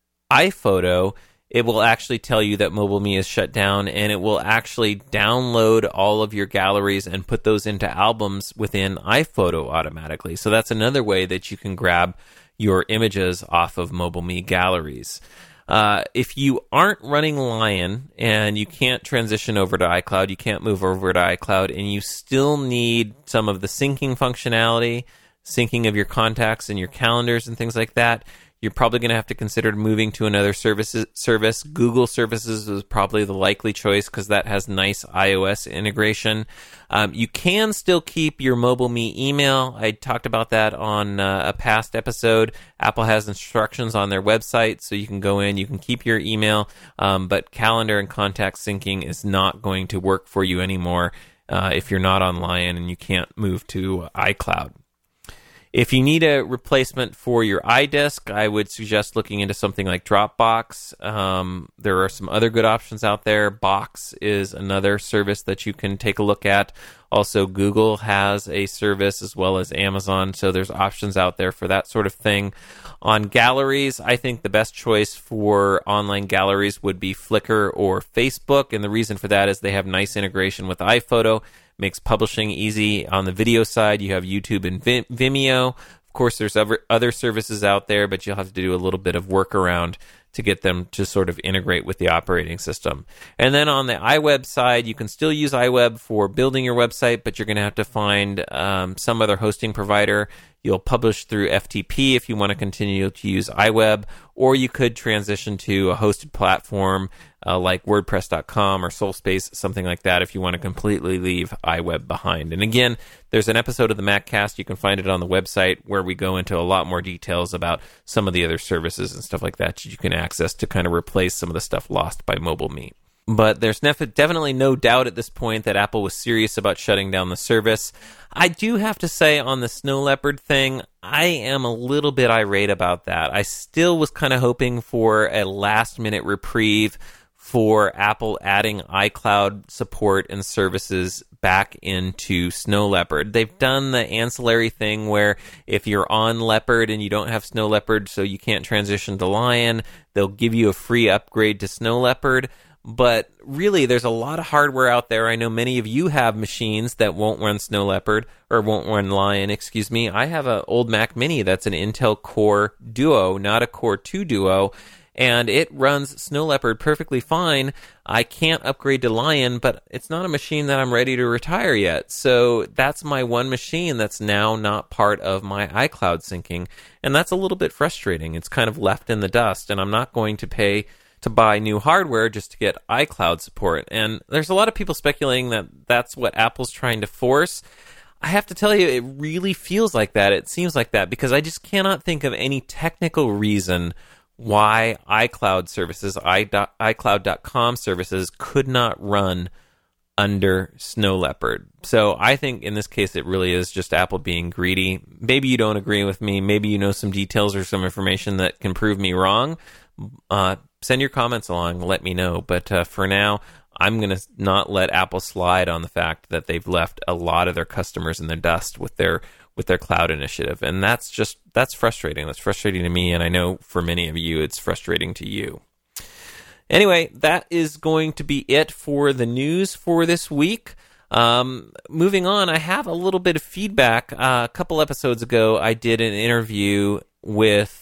iPhoto, it will actually tell you that MobileMe is shut down, and it will actually download all of your galleries and put those into albums within iPhoto automatically. So that's another way that you can grab your images off of MobileMe galleries. Uh, if you aren't running Lion and you can't transition over to iCloud, you can't move over to iCloud, and you still need some of the syncing functionality, syncing of your contacts and your calendars and things like that, you're probably going to have to consider moving to another services, service. Google Services is probably the likely choice because that has nice iOS integration. Um, you can still keep your MobileMe email. I talked about that on uh, a past episode. Apple has instructions on their website, so you can go in, you can keep your email, um, but calendar and contact syncing is not going to work for you anymore uh, if you're not on Lion and you can't move to iCloud. If you need a replacement for your iDisk, I would suggest looking into something like Dropbox. Um, there are some other good options out there. Box is another service that you can take a look at. Also, Google has a service as well as Amazon, so there's options out there for that sort of thing. On galleries, I think the best choice for online galleries would be Flickr or Facebook, and the reason for that is they have nice integration with iPhoto. Makes publishing easy. On the video side, you have YouTube and Vimeo. Of course, there's other other services out there, but you'll have to do a little bit of workaround to get them to sort of integrate with the operating system. And then on the iWeb side, you can still use iWeb for building your website, but you're going to have to find um, some other hosting provider. You'll publish through F T P if you want to continue to use iWeb, or you could transition to a hosted platform uh, like WordPress dot com or Soulspace, something like that, if you want to completely leave iWeb behind. And again, there's an episode of the MacCast. You can find it on the website where we go into a lot more details about some of the other services and stuff like that that you can access to kind of replace some of the stuff lost by MobileMe. But there's nef- definitely no doubt at this point that Apple was serious about shutting down the service. I do have to say on the Snow Leopard thing, I am a little bit irate about that. I still was kind of hoping for a last-minute reprieve for Apple adding iCloud support and services back into Snow Leopard. They've done the ancillary thing where if you're on Leopard and you don't have Snow Leopard, so you can't transition to Lion, they'll give you a free upgrade to Snow Leopard. But really, there's a lot of hardware out there. I know many of you have machines that won't run Snow Leopard, or won't run Lion, excuse me. I have an old Mac Mini that's an Intel Core Duo, not a Core two Duo, and it runs Snow Leopard perfectly fine. I can't upgrade to Lion, but it's not a machine that I'm ready to retire yet. So that's my one machine that's now not part of my iCloud syncing, and that's a little bit frustrating. It's kind of left in the dust, and I'm not going to pay to buy new hardware just to get iCloud support. And there's a lot of people speculating that that's what Apple's trying to force. I have to tell you, it really feels like that. It seems like that because I just cannot think of any technical reason why iCloud services, i cloud dot com services could not run under Snow Leopard. So I think in this case it really is just Apple being greedy. Maybe you don't agree with me. Maybe you know some details or some information that can prove me wrong. Uh, send your comments along, let me know. But uh, for now, I'm going to not let Apple slide on the fact that they've left a lot of their customers in the dust with their with their cloud initiative. And that's just, that's frustrating. That's frustrating to me, and I know for many of you, it's frustrating to you. Anyway, that is going to be it for the news for this week. Um, moving on, I have a little bit of feedback. Uh, a couple episodes ago, I did an interview with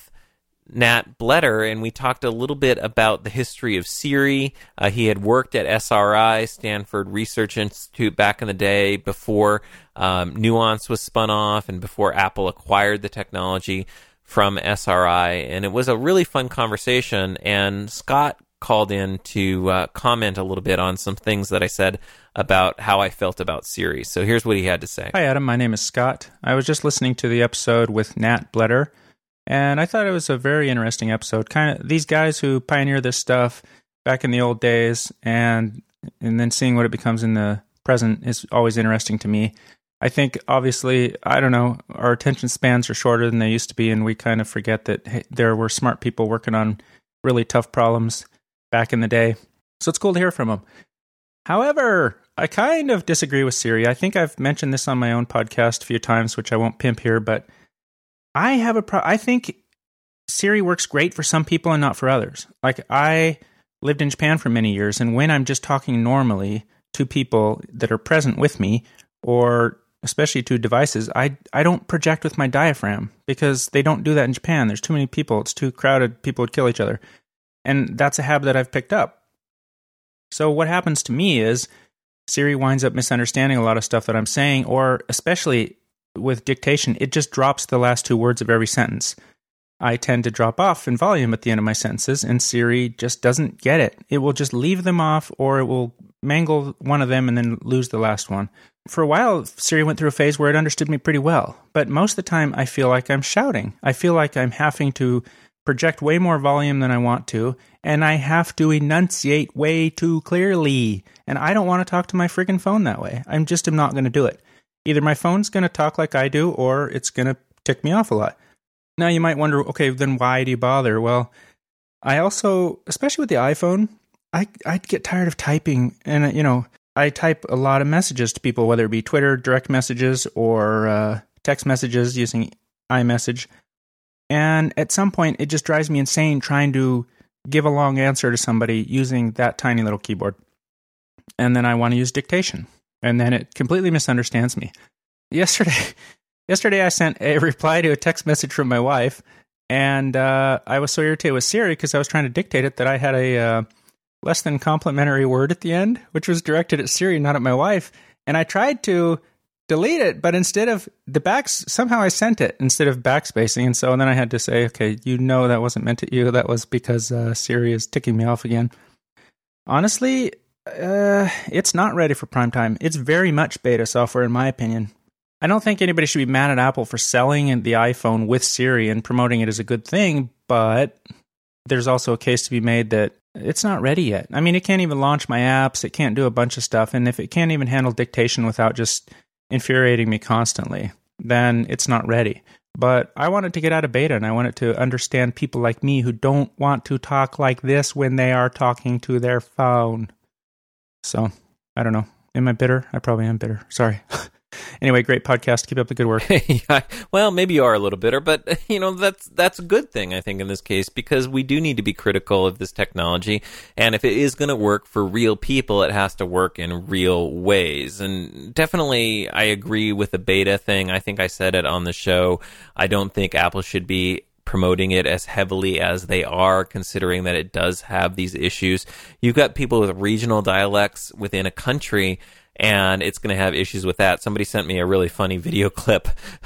Nat Bletter, and we talked a little bit about the history of Siri. Uh, he had worked at S R I, Stanford Research Institute, back in the day before um, Nuance was spun off and before Apple acquired the technology from S R I. And it was a really fun conversation, and Scott called in to uh, comment a little bit on some things that I said about how I felt about Siri. So here's what he had to say. Hi, Adam. My name is Scott. I was just listening to the episode with Nat Bletter, and I thought it was a very interesting episode. Kind of these guys who pioneer this stuff back in the old days, and and then seeing what it becomes in the present is always interesting to me. I think, obviously, I don't know, our attention spans are shorter than they used to be, and we kind of forget that hey, there were smart people working on really tough problems back in the day. So it's cool to hear from them. However, I kind of disagree with Siri. I think I've mentioned this on my own podcast a few times, which I won't pimp here, but I have a pro- I think Siri works great for some people and not for others. Like, I lived in Japan for many years, and when I'm just talking normally to people that are present with me, or especially to devices, I I don't project with my diaphragm, because they don't do that in Japan. There's too many people. It's too crowded. People would kill each other. And that's a habit that I've picked up. So what happens to me is Siri winds up misunderstanding a lot of stuff that I'm saying, or especially with dictation, it just drops the last two words of every sentence. I tend to drop off in volume at the end of my sentences, and Siri just doesn't get it. It will just leave them off, or it will mangle one of them and then lose the last one. For a while, Siri went through a phase where it understood me pretty well, but most of the time I feel like I'm shouting. I feel like I'm having to project way more volume than I want to, and I have to enunciate way too clearly. And I don't want to talk to my friggin' phone that way. I'm just am not going to do it. Either my phone's going to talk like I do, or it's going to tick me off a lot. Now you might wonder, okay, then why do you bother? Well, I also, especially with the iPhone, I I get tired of typing, and you know, I type a lot of messages to people, whether it be Twitter, direct messages, or uh, text messages using iMessage. And at some point, it just drives me insane trying to give a long answer to somebody using that tiny little keyboard. And then I want to use dictation. And then it completely misunderstands me. Yesterday, yesterday I sent a reply to a text message from my wife, and uh, I was so irritated with Siri because I was trying to dictate it that I had a uh, less than complimentary word at the end, which was directed at Siri, not at my wife. And I tried to delete it, but instead of the backs, somehow I sent it instead of backspacing. And so then I had to say, okay, you know that wasn't meant at you. That was because uh, Siri is ticking me off again. Honestly, uh, it's not ready for prime time. It's very much beta software, in my opinion. I don't think anybody should be mad at Apple for selling the iPhone with Siri and promoting it as a good thing, but there's also a case to be made that it's not ready yet. I mean, it can't even launch my apps. It can't do a bunch of stuff. And if it can't even handle dictation without just infuriating me constantly, then it's not ready. But I want it to get out of beta, and I want it to understand people like me who don't want to talk like this when they are talking to their phone. So, I don't know. Am I bitter? I probably am bitter. Sorry. Anyway, great podcast. Keep up the good work. Yeah, well, maybe you are a little bitter, but you know that's that's a good thing, I think, in this case, because we do need to be critical of this technology, and if it is going to work for real people, it has to work in real ways. And definitely, I agree with the beta thing. I think I said it on the show. I don't think Apple should be promoting it as heavily as they are, considering that it does have these issues. You've got people with regional dialects within a country, and it's going to have issues with that. Somebody sent me a really funny video clip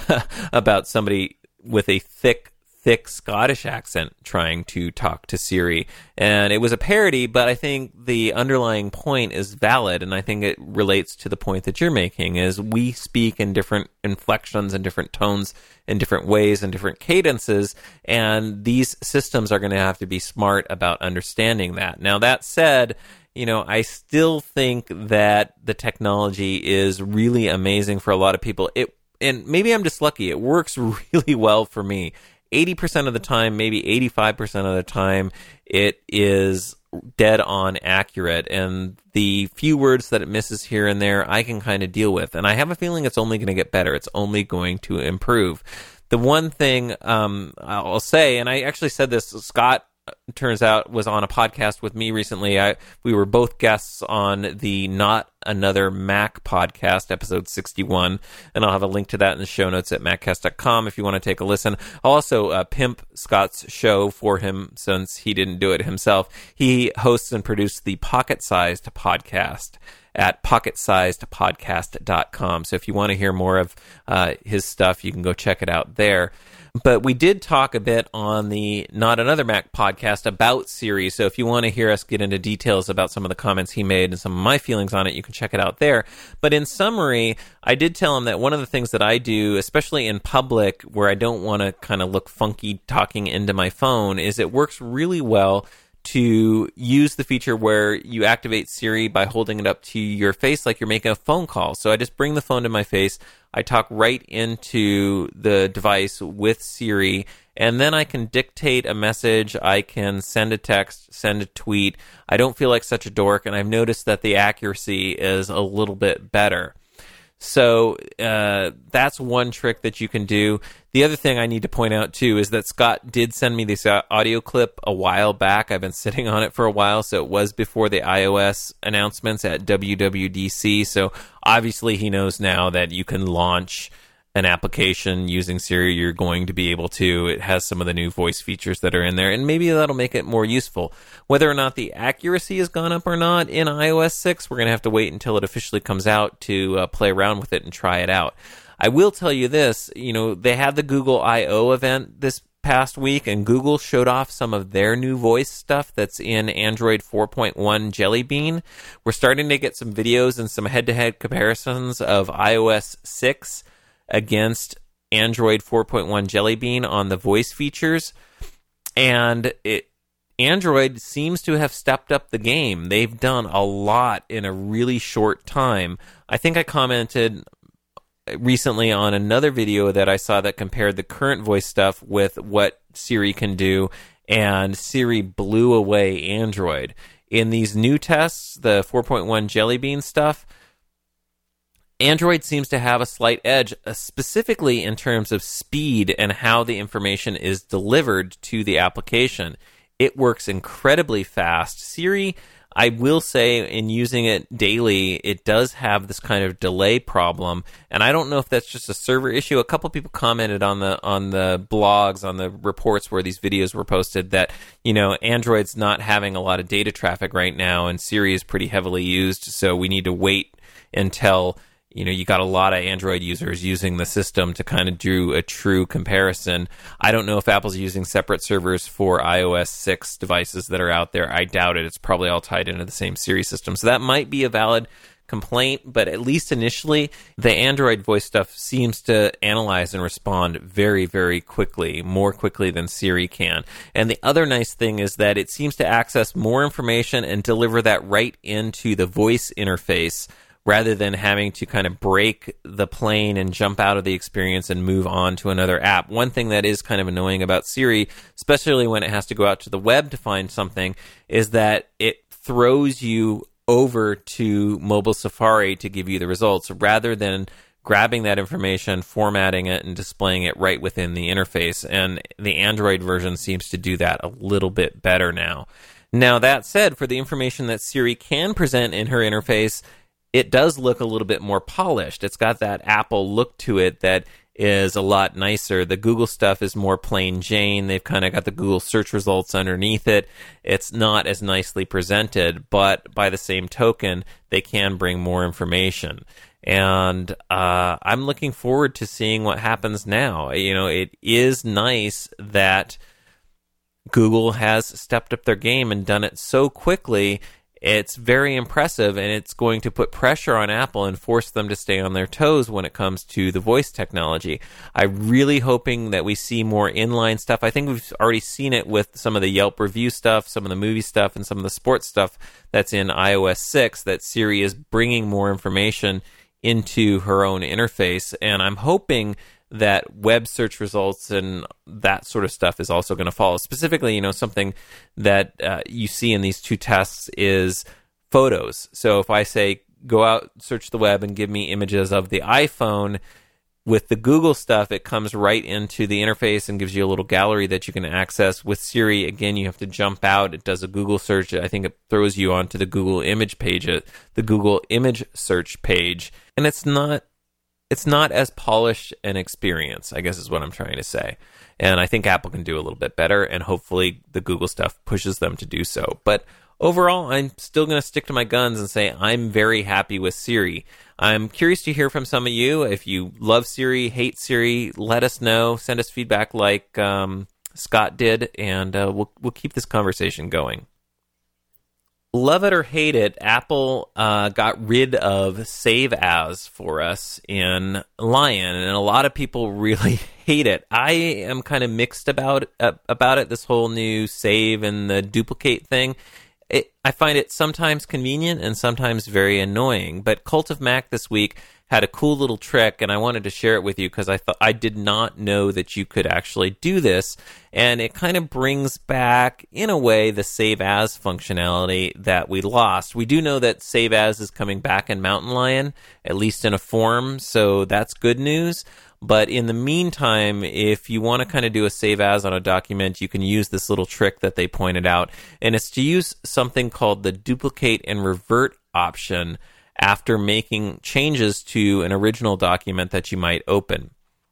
about somebody with a thick, thick Scottish accent trying to talk to Siri. And it was a parody, but I think the underlying point is valid, and I think it relates to the point that you're making, is we speak in different inflections and different tones in different ways and different cadences, and these systems are going to have to be smart about understanding that. Now, that said, you know, I still think that the technology is really amazing for a lot of people. It, and maybe I'm just lucky. It works really well for me. eighty percent of the time, maybe eighty-five percent of the time, it is dead on accurate. And the few words that it misses here and there, I can kind of deal with. And I have a feeling it's only going to get better. It's only going to improve. The one thing um, I'll say, and I actually said this, Scott, turns out, was on a podcast with me recently. I we were both guests on the Not Another Mac podcast, episode sixty-one, and I'll have a link to that in the show notes at maccast dot com if you want to take a listen. I'll also uh, pimp Scott's show for him since he didn't do it himself. He hosts and produced the Pocket Sized podcast at pocket sized podcast dot com. So if you want to hear more of uh, his stuff, you can go check it out there. But we did talk a bit on the Not Another Mac podcast about Siri, so if you want to hear us get into details about some of the comments he made and some of my feelings on it, you can check it out there. But in summary, I did tell him that one of the things that I do, especially in public, where I don't want to kind of look funky talking into my phone, is it works really well to use the feature where you activate Siri by holding it up to your face like you're making a phone call. So I just bring the phone to my face, I talk right into the device with Siri, and then I can dictate a message, I can send a text, send a tweet. I don't feel like such a dork, and I've noticed that the accuracy is a little bit better. So uh, that's one trick that you can do. The other thing I need to point out, too, is that Scott did send me this uh, audio clip a while back. I've been sitting on it for a while, so it was before the iOS announcements at W W D C. So obviously he knows now that you can launch an application using Siri. You're going to be able to. It has some of the new voice features that are in there, and maybe that'll make it more useful. Whether or not the accuracy has gone up or not in i O S six, we're going to have to wait until it officially comes out to uh, play around with it and try it out. I will tell you this, you know, they had the Google I O event this past week, and Google showed off some of their new voice stuff that's in Android four point one Jelly Bean. We're starting to get some videos and some head-to-head comparisons of i O S six against Android four point one Jelly Bean on the voice features, and it Android seems to have stepped up the game. They've done a lot in a really short time. I think I commented recently on another video that I saw that compared the current voice stuff with what Siri can do, and Siri blew away Android. In these new tests, the four point one Jelly Bean stuff, Android seems to have a slight edge, uh, specifically in terms of speed and how the information is delivered to the application. It works incredibly fast. Siri, I will say, in using it daily, it does have this kind of delay problem, and I don't know if that's just a server issue. A couple people commented on the on the blogs, on the reports where these videos were posted, that, you know, Android's not having a lot of data traffic right now, and Siri is pretty heavily used, so we need to wait until, you know, you got a lot of Android users using the system to kind of do a true comparison. I don't know if Apple's using separate servers for i O S six devices that are out there. I doubt it. It's probably all tied into the same Siri system. So that might be a valid complaint, but at least initially, the Android voice stuff seems to analyze and respond very, very quickly, more quickly than Siri can. And the other nice thing is that it seems to access more information and deliver that right into the voice interface, rather than having to kind of break the plane and jump out of the experience and move on to another app. One thing that is kind of annoying about Siri, especially when it has to go out to the web to find something, is that it throws you over to mobile Safari to give you the results, rather than grabbing that information, formatting it, and displaying it right within the interface. And the Android version seems to do that a little bit better now. Now, that said, for the information that Siri can present in her interface, it does look a little bit more polished. It's got that Apple look to it that is a lot nicer. The Google stuff is more plain Jane. They've kind of got the Google search results underneath it. It's not as nicely presented, but by the same token, they can bring more information. And uh, I'm looking forward to seeing what happens now. You know, it is nice that Google has stepped up their game and done it so quickly. It's very impressive, and it's going to put pressure on Apple and force them to stay on their toes when it comes to the voice technology. I'm really hoping that we see more inline stuff. I think we've already seen it with some of the Yelp review stuff, some of the movie stuff, and some of the sports stuff that's in i O S six, that Siri is bringing more information into her own interface. And I'm hoping that web search results and that sort of stuff is also going to follow. Specifically, you know, something that uh, you see in these two tests is photos. So if I say, go out, search the web, and give me images of the iPhone, with the Google stuff, it comes right into the interface and gives you a little gallery that you can access. With Siri, again, you have to jump out. It does a Google search. I think it throws you onto the Google image page, the Google image search page. And it's not It's not as polished an experience, I guess is what I'm trying to say. And I think Apple can do a little bit better, and hopefully the Google stuff pushes them to do so. But overall, I'm still going to stick to my guns and say I'm very happy with Siri. I'm curious to hear from some of you. If you love Siri, hate Siri, let us know. Send us feedback like um, Scott did, and uh, we'll we'll keep this conversation going. Love it or hate it, Apple uh, got rid of Save As for us in Lion, and a lot of people really hate it. I am kind of mixed about uh, about it, this whole new save and the duplicate thing. It, I find it sometimes convenient and sometimes very annoying, but Cult of Mac this week had a cool little trick, and I wanted to share it with you because I thought I did not know that you could actually do this, and it kind of brings back, in a way, the Save As functionality that we lost. We do know that Save As is coming back in Mountain Lion, at least in a form, so that's good news. But in the meantime, if you want to kind of do a Save As on a document, you can use this little trick that they pointed out, and it's to use something called the duplicate and revert option after making changes to an original document that you might open.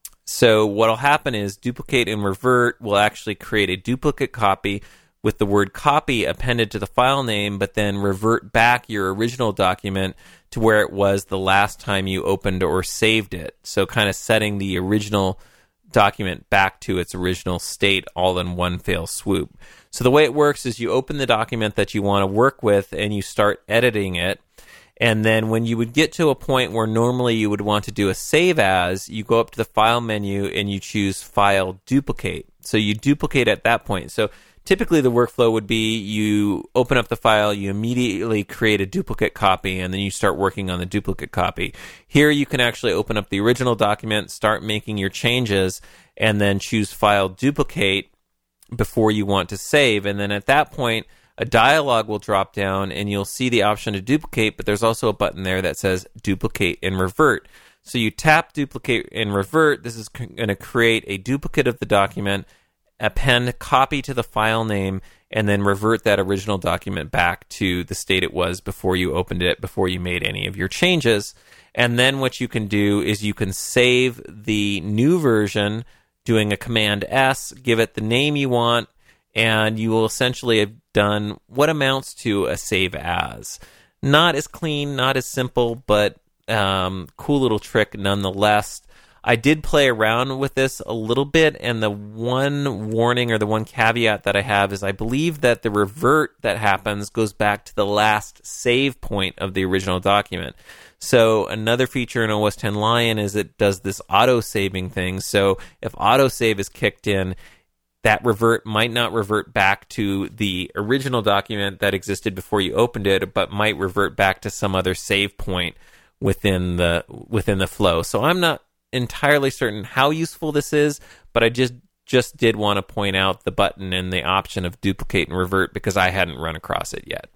So what'll happen is duplicate and revert will actually create a duplicate copy with the word copy appended to the file name, but then revert back your original document to where it was the last time you opened or saved it. So kind of setting the original document back to its original state all in one fell swoop. So the way it works is you open the document that you want to work with and you start editing it. And then when you would get to a point where normally you would want to do a save as, you go up to the file menu and you choose file duplicate. So you duplicate at that point. So typically the workflow would be you open up the file, you immediately create a duplicate copy, and then you start working on the duplicate copy. Here you can actually open up the original document, start making your changes, and then choose file duplicate before you want to save. And then at that point, a dialog will drop down and you'll see the option to duplicate, but there's also a button there that says duplicate and revert. So you tap duplicate and revert. This is c- going to create a duplicate of the document, append copy to the file name, and then revert that original document back to the state it was before you opened it, before you made any of your changes. And then what you can do is you can save the new version doing a Command S, give it the name you want, and you will essentially have done what amounts to a save as. Not as clean, not as simple, but um, cool little trick nonetheless. I did play around with this a little bit, and the one warning or the one caveat that I have is I believe that the revert that happens goes back to the last save point of the original document. So another feature in O S ten Lion is it does this auto-saving thing. So if auto-save is kicked in, that revert might not revert back to the original document that existed before you opened it, but might revert back to some other save point within the within the flow. So I'm not entirely certain how useful this is, but I just just did want to point out the button and the option of duplicate and revert because I hadn't run across it yet.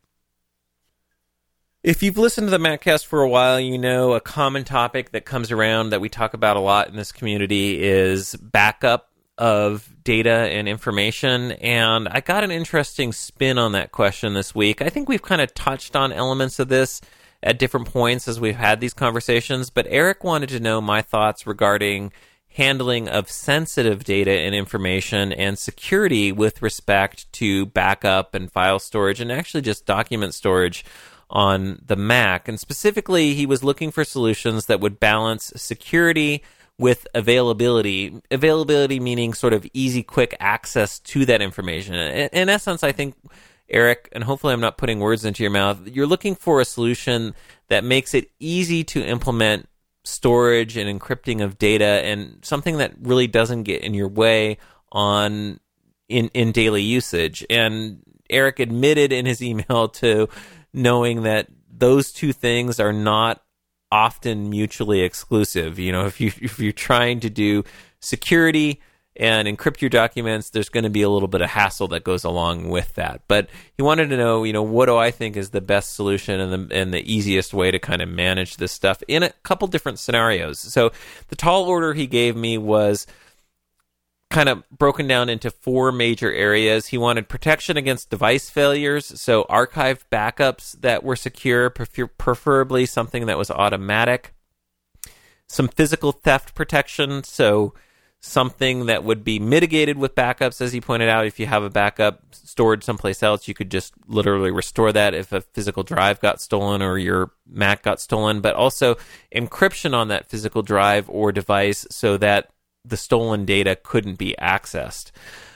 If you've listened to the MacCast for a while, you know a common topic that comes around that we talk about a lot in this community is backup of data and information, and I got an interesting spin on that question this week. I think we've kind of touched on elements of this at different points as we've had these conversations, but Eric wanted to know my thoughts regarding handling of sensitive data and information and security with respect to backup and file storage and actually just document storage on the Mac. And specifically, he was looking for solutions that would balance security with availability. Availability meaning sort of easy, quick access to that information. In, in essence, I think, Eric, and hopefully I'm not putting words into your mouth, you're looking for a solution that makes it easy to implement storage and encrypting of data and something that really doesn't get in your way on in, in daily usage. And Eric admitted in his email to knowing that those two things are not often mutually exclusive. You know, if you if you're trying to do security and encrypt your documents, there's going to be a little bit of hassle that goes along with that. But he wanted to know, you know, what do I think is the best solution and the and the easiest way to kind of manage this stuff in a couple different scenarios. So the tall order he gave me was kind of broken down into four major areas. He wanted protection against device failures, so archived backups that were secure, prefer- preferably something that was automatic. Some physical theft protection, so something that would be mitigated with backups, as he pointed out. If you have a backup stored someplace else, you could just literally restore that if a physical drive got stolen or your Mac got stolen, but also encryption on that physical drive or device so that the stolen data couldn't be accessed.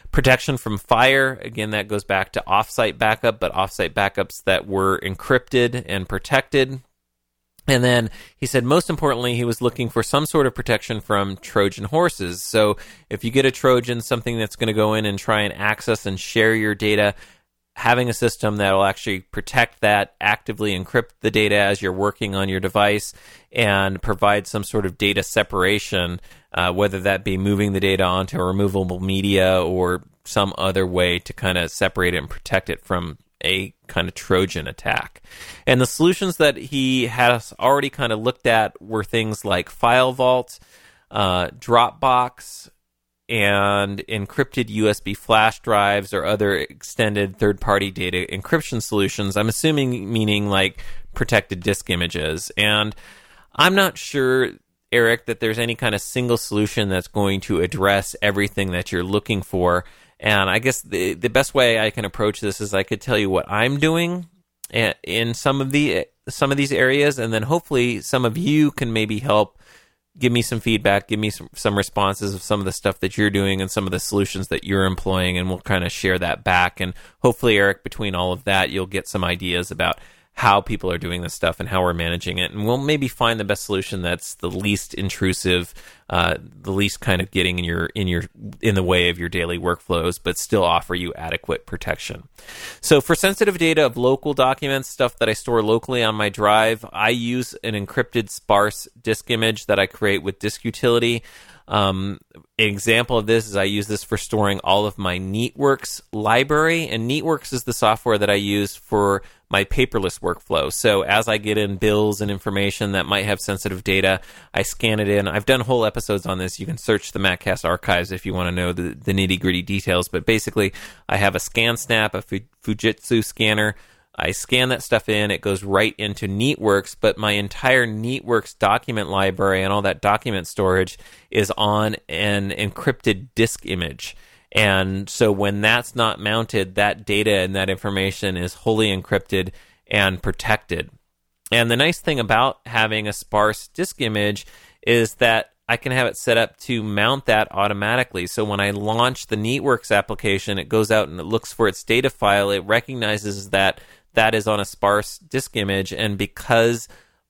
Protection from fire, again, that goes back to offsite backup, but offsite backups that were encrypted and protected. And then he said, most importantly, he was looking for some sort of protection from Trojan horses. So if you get a Trojan, something that's going to go in and try and access and share your data, having a system that will actually protect that, actively encrypt the data as you're working on your device, and provide some sort of data separation, uh, whether that be moving the data onto a removable media or some other way to kind of separate it and protect it from a kind of Trojan attack. And the solutions that he has already kind of looked at were things like File Vault, uh, Dropbox, and encrypted U S B flash drives or other extended third-party data encryption solutions. I'm assuming meaning like protected disk images. And I'm not sure, Eric, that there's any kind of single solution that's going to address everything that you're looking for. And I guess the the best way I can approach this is I could tell you what I'm doing in some of the some of these areas, and then hopefully some of you can maybe help give me some feedback, give me some, some responses of some of the stuff that you're doing and some of the solutions that you're employing, and we'll kind of share that back. And hopefully, Eric, between all of that, you'll get some ideas about how people are doing this stuff and how we're managing it. And we'll maybe find the best solution that's the least intrusive, uh, the least kind of getting in your in your in the way of your daily workflows, but still offer you adequate protection. So for sensitive data of local documents, stuff that I store locally on my drive, I use an encrypted sparse disk image that I create with Disk Utility. Um, an example of this is I use this for storing all of my Neatworks library, and Neatworks is the software that I use for my paperless workflow. So as I get in bills and information that might have sensitive data, I scan it in. I've done whole episodes on this. You can search the MacCast archives if you want to know the, the nitty-gritty details. But basically, I have a ScanSnap, a Fujitsu scanner. I scan that stuff in, it goes right into Neatworks, but my entire Neatworks document library and all that document storage is on an encrypted disk image. And so when that's not mounted, that data and that information is wholly encrypted and protected. And the nice thing about having a sparse disk image is that I can have it set up to mount that automatically. So when I launch the Neatworks application, it goes out and it looks for its data file. It recognizes that that is on a sparse disk image, and because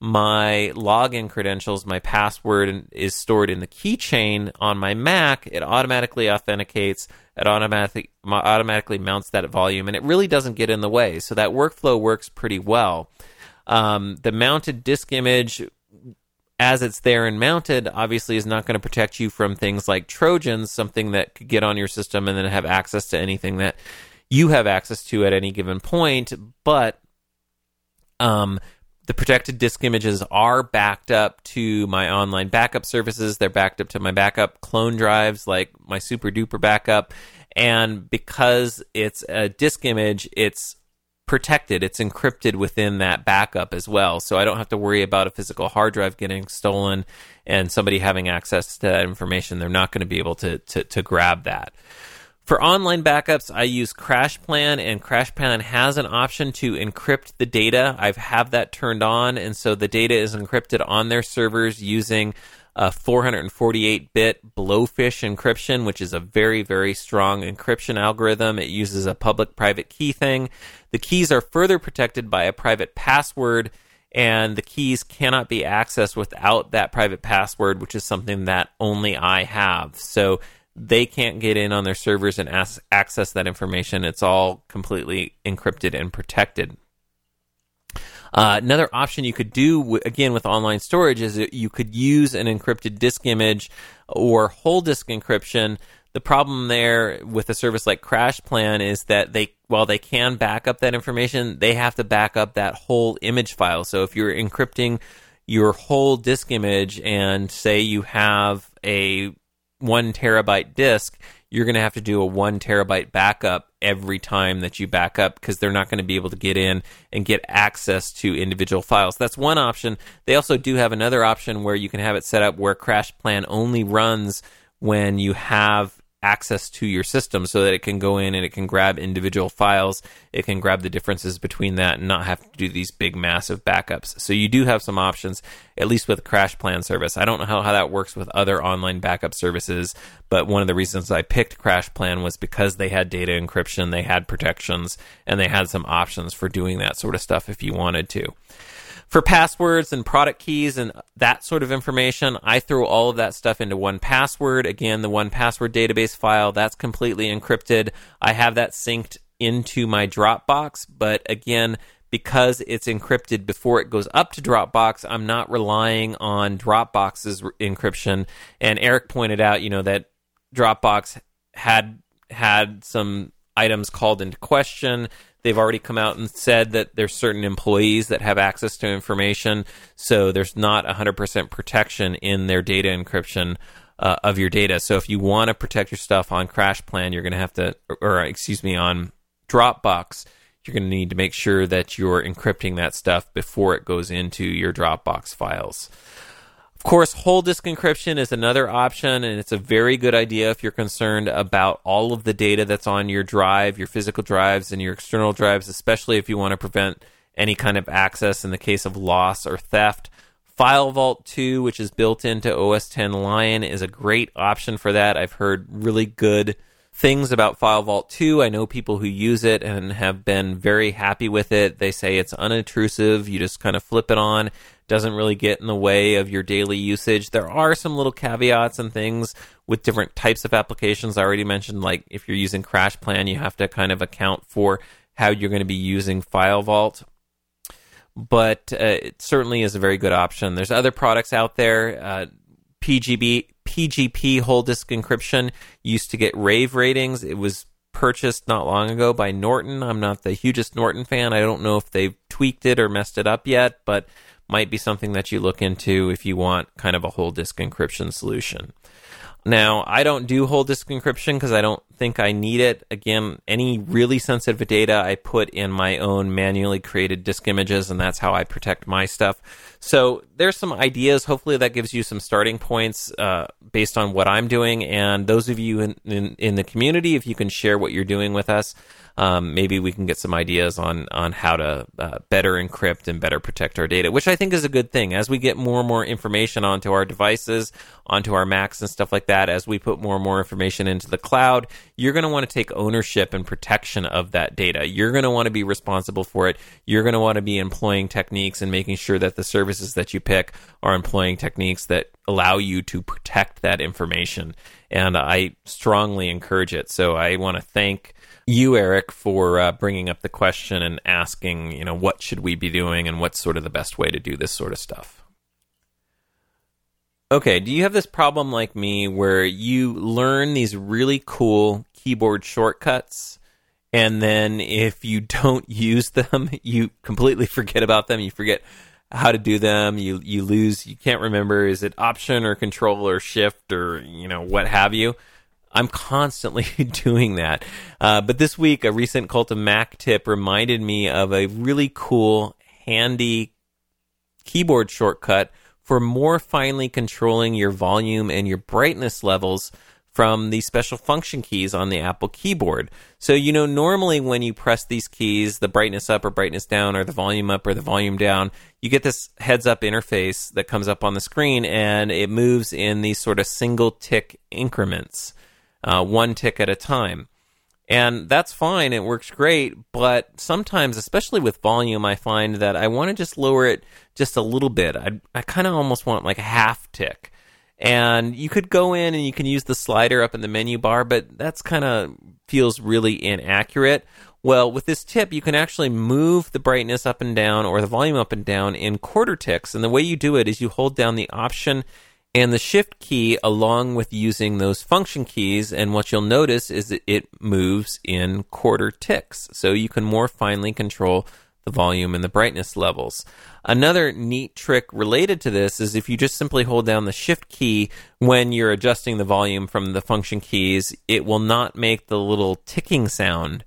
my login credentials, my password is stored in the keychain on my Mac, it automatically authenticates, it automatically automatically mounts that volume, and it really doesn't get in the way. So that workflow works pretty well. Um, the mounted disk image, as it's there and mounted, obviously is not going to protect you from things like Trojans, something that could get on your system and then have access to anything that you have access to at any given point, but um, the protected disk images are backed up to my online backup services. They're backed up to my backup clone drives, like my Super Duper Backup, and because it's a disk image, it's protected. It's encrypted within that backup as well, so I don't have to worry about a physical hard drive getting stolen and somebody having access to that information. They're not going to be able to, to, to grab that. For online backups, I use CrashPlan, and CrashPlan has an option to encrypt the data. I have that turned on, and so the data is encrypted on their servers using a four forty-eight bit Blowfish encryption, which is a very, very strong encryption algorithm. It uses a public-private key thing. The keys are further protected by a private password, and the keys cannot be accessed without that private password, which is something that only I have. So they can't get in on their servers and as- access that information. It's all completely encrypted and protected. Uh, another option you could do, w- again, with online storage is that you could use an encrypted disk image or whole disk encryption. The problem there with a service like CrashPlan is that they, while they can back up that information, they have to back up that whole image file. So if you're encrypting your whole disk image and say you have a one terabyte disk, you're going to have to do a one terabyte backup every time that you back up, because they're not going to be able to get in and get access to individual files. That's one option. They also do have another option where you can have it set up where CrashPlan only runs when you have access to your system so that it can go in and it can grab individual files. It can grab the differences between that and not have to do these big, massive backups. So you do have some options, at least with CrashPlan service. I don't know how, how that works with other online backup services, but one of the reasons I picked CrashPlan was because they had data encryption, they had protections, and they had some options for doing that sort of stuff if you wanted to. For passwords and product keys and that sort of information, I throw all of that stuff into one password. Again, the one password database file, that's completely encrypted. I have that synced into my Dropbox, but again, because it's encrypted before it goes up to Dropbox, I'm not relying on Dropbox's encryption. And Eric pointed out, you know, that Dropbox had had some items called into question. They've already come out and said that there's certain employees that have access to information, so there's not one hundred percent protection in their data encryption uh, of your data. So if you want to protect your stuff on CrashPlan, you're going to have to, or, or excuse me, on Dropbox, you're going to need to make sure that you're encrypting that stuff before it goes into your Dropbox files. Of course, whole disk encryption is another option, and it's a very good idea if you're concerned about all of the data that's on your drive, your physical drives and your external drives, especially if you want to prevent any kind of access in the case of loss or theft. FileVault two, which is built into O S ten Lion, is a great option for that. I've heard really good things about FileVault two. I know people who use it and have been very happy with it. They say it's unintrusive. You just kind of flip it on. Doesn't really get in the way of your daily usage. There are some little caveats and things with different types of applications. I already mentioned, like if you're using CrashPlan, you have to kind of account for how you're going to be using FileVault. But uh, it certainly is a very good option. There's other products out there. Uh, P G B, P G P whole disk encryption used to get rave ratings. It was purchased not long ago by Norton. I'm not the hugest Norton fan. I don't know if they've tweaked it or messed it up yet, but might be something that you look into if you want kind of a whole disk encryption solution. Now, I don't do whole disk encryption because I don't think I need it. Again, any really sensitive data I put in my own manually created disk images, and that's how I protect my stuff. So there's some ideas. Hopefully that gives you some starting points uh, based on what I'm doing. And those of you in, in, in the community, if you can share what you're doing with us, Um, maybe we can get some ideas on on how to uh, better encrypt and better protect our data, which I think is a good thing. As we get more and more information onto our devices, onto our Macs and stuff like that, as we put more and more information into the cloud, you're going to want to take ownership and protection of that data. You're going to want to be responsible for it. You're going to want to be employing techniques and making sure that the services that you pick are employing techniques that allow you to protect that information. And I strongly encourage it. So I want to thank you, Eric, for uh, bringing up the question and asking, you know, what should we be doing and what's sort of the best way to do this sort of stuff. Okay, do you have this problem like me where you learn these really cool keyboard shortcuts and then if you don't use them, you completely forget about them, you forget how to do them, you you lose, you can't remember, is it Option or Control or Shift or, you know, what have you? I'm constantly doing that. Uh, but this week, a recent Cult of Mac tip reminded me of a really cool, handy keyboard shortcut for more finely controlling your volume and your brightness levels from the special function keys on the Apple keyboard. So, you know, normally when you press these keys, the brightness up or brightness down, or the volume up or the volume down, you get this heads-up interface that comes up on the screen, and it moves in these sort of single-tick increments. Uh, one tick at a time. And that's fine, it works great, but sometimes, especially with volume, I find that I want to just lower it just a little bit. I, I kind of almost want like a half tick. And you could go in and you can use the slider up in the menu bar, but that's kind of feels really inaccurate. Well, with this tip, you can actually move the brightness up and down or the volume up and down in quarter ticks. And the way you do it is you hold down the Option and the Shift key along with using those function keys, and what you'll notice is that it moves in quarter ticks, so you can more finely control the volume and the brightness levels. Another neat trick related to this is if you just simply hold down the Shift key when you're adjusting the volume from the function keys, it will not make the little ticking sound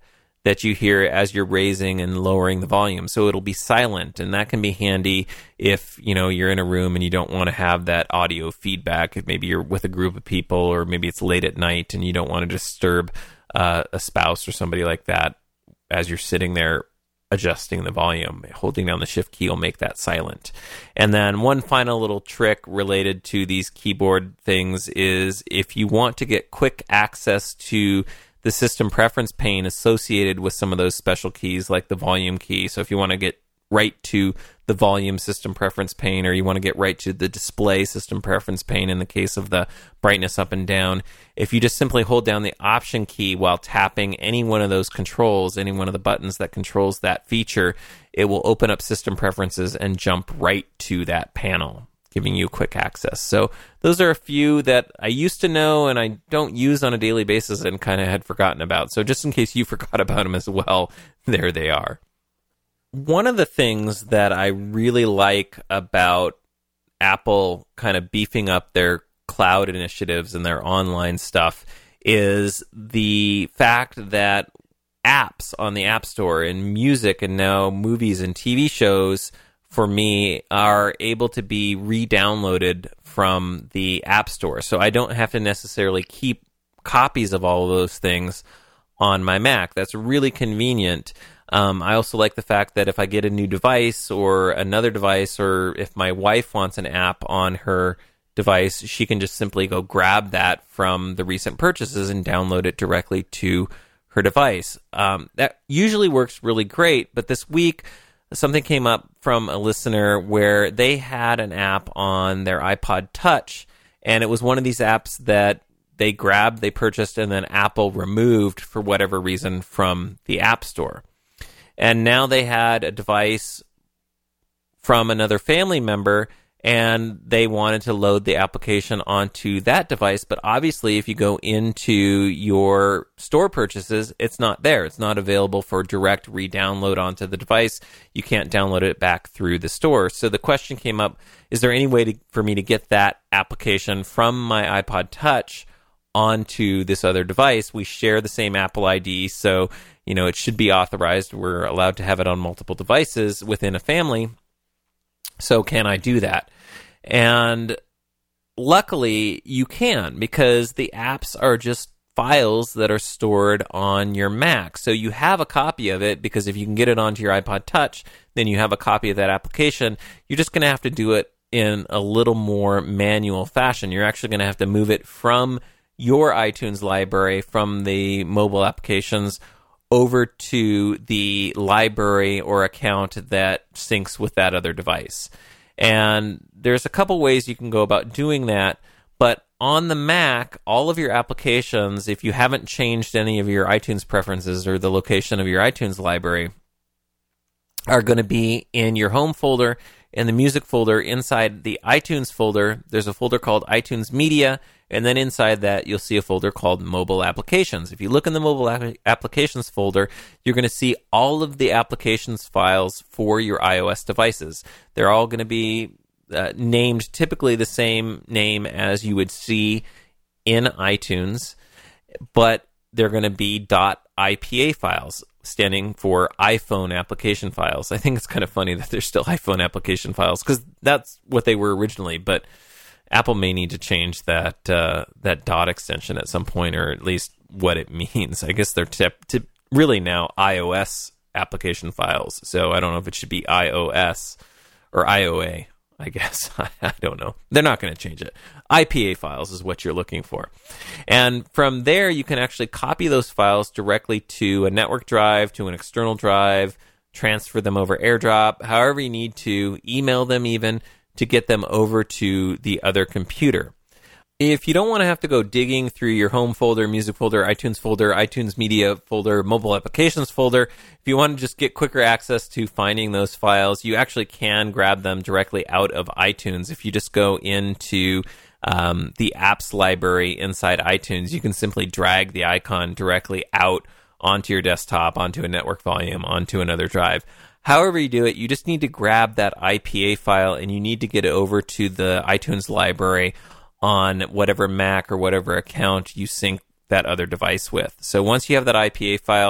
that you hear as you're raising and lowering the volume. So it'll be silent, and that can be handy if, you know, you're in a room and you don't want to have that audio feedback. If maybe you're with a group of people, or maybe it's late at night and you don't want to disturb uh, a spouse or somebody like that as you're sitting there adjusting the volume. Holding down the shift key will make that silent. And then one final little trick related to these keyboard things is if you want to get quick access to the system preference pane associated with some of those special keys, like the volume key. So if you want to get right to the volume system preference pane, or you want to get right to the display system preference pane in the case of the brightness up and down, if you just simply hold down the option key while tapping any one of those controls, any one of the buttons that controls that feature, it will open up system preferences and jump right to that panel, giving you quick access. So those are a few that I used to know and I don't use on a daily basis and kind of had forgotten about. So just in case you forgot about them as well, there they are. One of the things that I really like about Apple kind of beefing up their cloud initiatives and their online stuff is the fact that apps on the App Store and music and now movies and T V shows for me are able to be re-downloaded from the App Store. So I don't have to necessarily keep copies of all of those things on my Mac. That's really convenient. Um, I also like the fact that if I get a new device or another device, or if my wife wants an app on her device, she can just simply go grab that from the recent purchases and download it directly to her device. Um, that usually works really great, but this week something came up from a listener where they had an app on their iPod Touch, and it was one of these apps that they grabbed, they purchased, and then Apple removed for whatever reason from the App Store. And now they had a device from another family member, and they wanted to load the application onto that device. But obviously, if you go into your store purchases, it's not there. It's not available for direct re-download onto the device. You can't download it back through the store. So the question came up, is there any way to, for me to get that application from my iPod Touch onto this other device? We share the same Apple I D, so you know it should be authorized. We're allowed to have it on multiple devices within a family. So can I do that? And luckily you can, because the apps are just files that are stored on your Mac. So you have a copy of it, because if you can get it onto your iPod Touch, then you have a copy of that application. You're just going to have to do it in a little more manual fashion. You're actually going to have to move it from your iTunes library, from the mobile applications, over to the library or account that syncs with that other device. And there's a couple ways you can go about doing that, but on the Mac, all of your applications, if you haven't changed any of your iTunes preferences or the location of your iTunes library, are going to be in your home folder, in the music folder. Inside the iTunes folder, there's a folder called iTunes Media, and then inside that, you'll see a folder called Mobile Applications. If you look in the Mobile app- Applications folder, you're going to see all of the applications files for your iOS devices. They're all going to be uh, named typically the same name as you would see in iTunes, but they're going to be .ipa files, standing for iPhone application files. I think it's kind of funny that they're still iPhone application files, because that's what they were originally, but Apple may need to change that uh, that dot extension at some point, or at least what it means. I guess they're tip, tip, really now iOS application files, so I don't know if it should be iOS or I O A, I guess. I don't know. They're not going to change it. I P A files is what you're looking for. And from there, you can actually copy those files directly to a network drive, to an external drive, transfer them over AirDrop, however you need to, email them even, to get them over to the other computer. If you don't want to have to go digging through your home folder, music folder, iTunes folder, iTunes Media folder, mobile applications folder, if you want to just get quicker access to finding those files, you actually can grab them directly out of iTunes. If you just go into um, the apps library inside iTunes, you can simply drag the icon directly out onto your desktop, onto a network volume, onto another drive. However you do it, you just need to grab that I P A file and you need to get it over to the iTunes library on whatever Mac or whatever account you sync that other device with. So once you have that I P A file,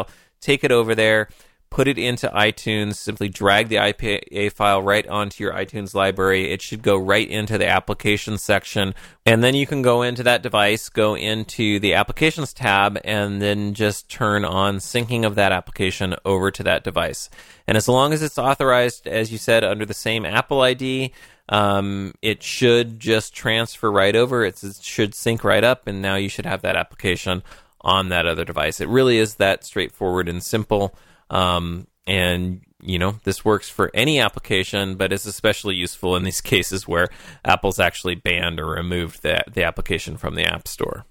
take it over there, put it into iTunes, simply drag the I P A file right onto your iTunes library. It should go right into the applications section. And then you can go into that device, go into the applications tab, and then just turn on syncing of that application over to that device. And as long as it's authorized, as you said, under the same Apple I D, um, it should just transfer right over. It's, it should sync right up, and now you should have that application on that other device. It really is that straightforward and simple. Um, and, you know, this works for any application, but it's especially useful in these cases where Apple's actually banned or removed the, the application from the App Store.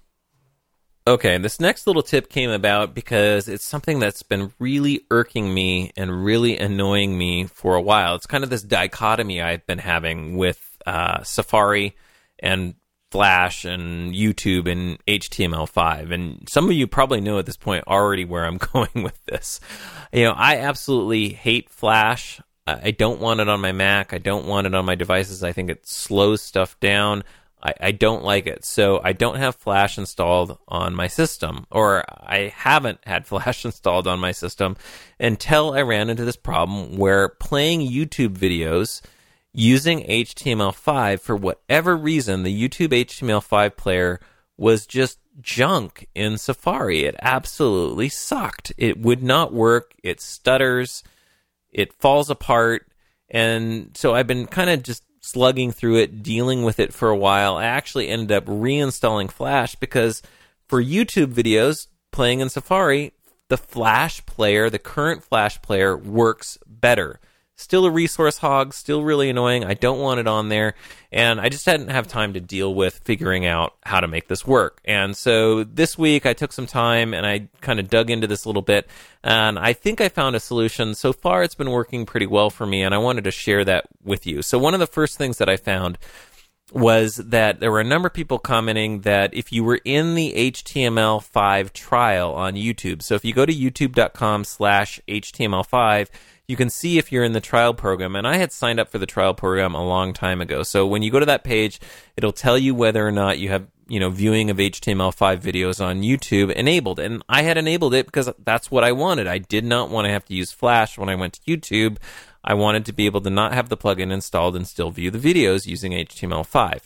Okay, this next little tip came about because it's something that's been really irking me and really annoying me for a while. It's kind of this dichotomy I've been having with uh, Safari and Flash and YouTube and H T M L five. And some of you probably know at this point already where I'm going with this. You know, I absolutely hate Flash. I don't want it on my Mac. I don't want it on my devices. I think it slows stuff down. I, I don't like it. So I don't have Flash installed on my system, or I haven't had Flash installed on my system until I ran into this problem where playing YouTube videos using H T M L five, for whatever reason, the YouTube H T M L five player was just junk in Safari. It absolutely sucked. It would not work. It stutters. It falls apart. And so I've been kind of just slugging through it, dealing with it for a while. I actually ended up reinstalling Flash because for YouTube videos playing in Safari, the Flash player, the current Flash player, works better. Still a resource hog, still really annoying. I don't want it on there. And I just hadn't have time to deal with figuring out how to make this work. And so this week I took some time and I kind of dug into this a little bit. And I think I found a solution. So far it's been working pretty well for me, and I wanted to share that with you. So one of the first things that I found was that there were a number of people commenting that if you were in the H T M L five trial on YouTube, so if you go to youtube.com slash HTML5, you can see if you're in the trial program. And I had signed up for the trial program a long time ago. So when you go to that page, it'll tell you whether or not you have, you know, viewing of H T M L five videos on YouTube enabled. And I had enabled it because that's what I wanted. I did not want to have to use Flash when I went to YouTube. I wanted to be able to not have the plugin installed and still view the videos using H T M L five.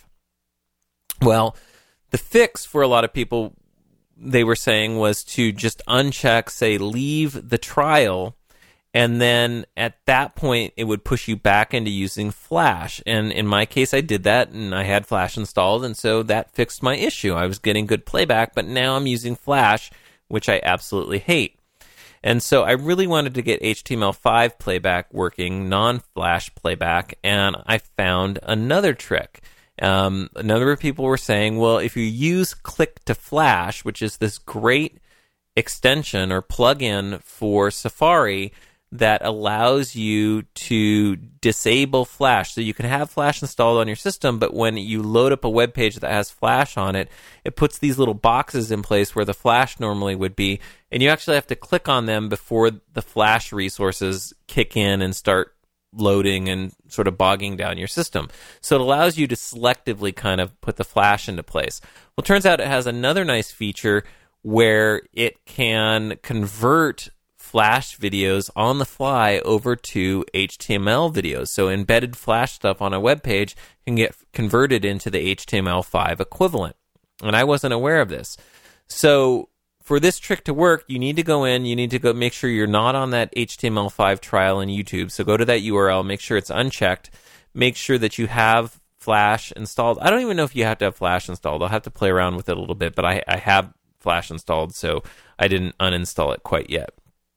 Well, the fix for a lot of people, they were saying, was to just uncheck, say, leave the trial, and then at that point, it would push you back into using Flash. And in my case, I did that, and I had Flash installed, and so that fixed my issue. I was getting good playback, but now I'm using Flash, which I absolutely hate. And so I really wanted to get H T M L five playback working, non-Flash playback, and I found another trick. Um, a number of people were saying, well, if you use Click to Flash, which is this great extension or plugin for Safari that allows you to disable Flash. So you can have Flash installed on your system, but when you load up a web page that has Flash on it, it puts these little boxes in place where the Flash normally would be, and you actually have to click on them before the Flash resources kick in and start loading and sort of bogging down your system. So it allows you to selectively kind of put the Flash into place. Well, it turns out it has another nice feature where it can convert Flash videos on the fly over to H T M L videos. So embedded Flash stuff on a web page can get converted into the H T M L five equivalent. And I wasn't aware of this. So for this trick to work, you need to go in, you need to go make sure you're not on that H T M L five trial in YouTube. So go to that U R L, make sure it's unchecked, make sure that you have Flash installed. I don't even know if you have to have Flash installed. I'll have to play around with it a little bit, but I, I have Flash installed, so I didn't uninstall it quite yet.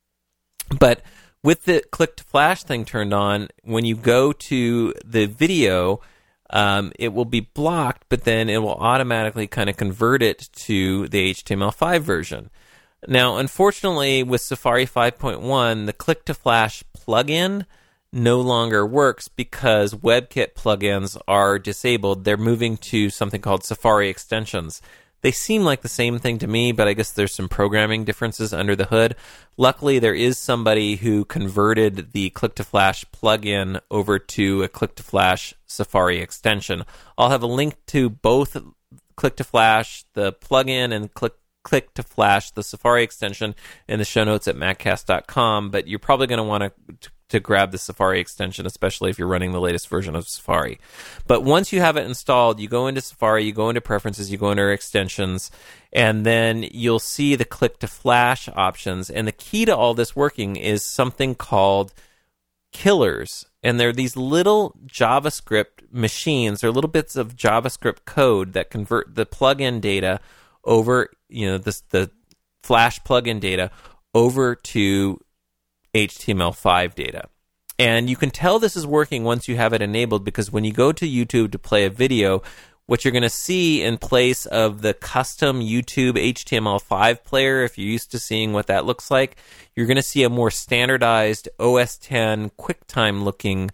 But with the Click to Flash thing turned on, when you go to the video, um, it will be blocked, but then it will automatically kind of convert it to the H T M L five version. Now, unfortunately, with Safari five point one, the Click to Flash plugin no longer works because WebKit plugins are disabled. They're moving to something called Safari extensions. They seem like the same thing to me, but I guess there's some programming differences under the hood. Luckily, there is somebody who converted the Click to Flash plugin over to a Click to Flash Safari extension. I'll have a link to both Click to Flash, the plugin, and Click click to flash, the Safari extension, in the show notes at maccast dot com, but you're probably going to want to to grab the Safari extension, especially if you're running the latest version of Safari. But once you have it installed, you go into Safari, you go into Preferences, you go into Extensions, and then you'll see the click to flash options. And the key to all this working is something called killers. And they're these little JavaScript machines, or little bits of JavaScript code that convert the plugin data over, you know, this, the Flash plugin data over to H T M L five data. And you can tell this is working once you have it enabled, because when you go to YouTube to play a video, what you're going to see in place of the custom YouTube H T M L five player, if you're used to seeing what that looks like, you're going to see a more standardized O S ten QuickTime looking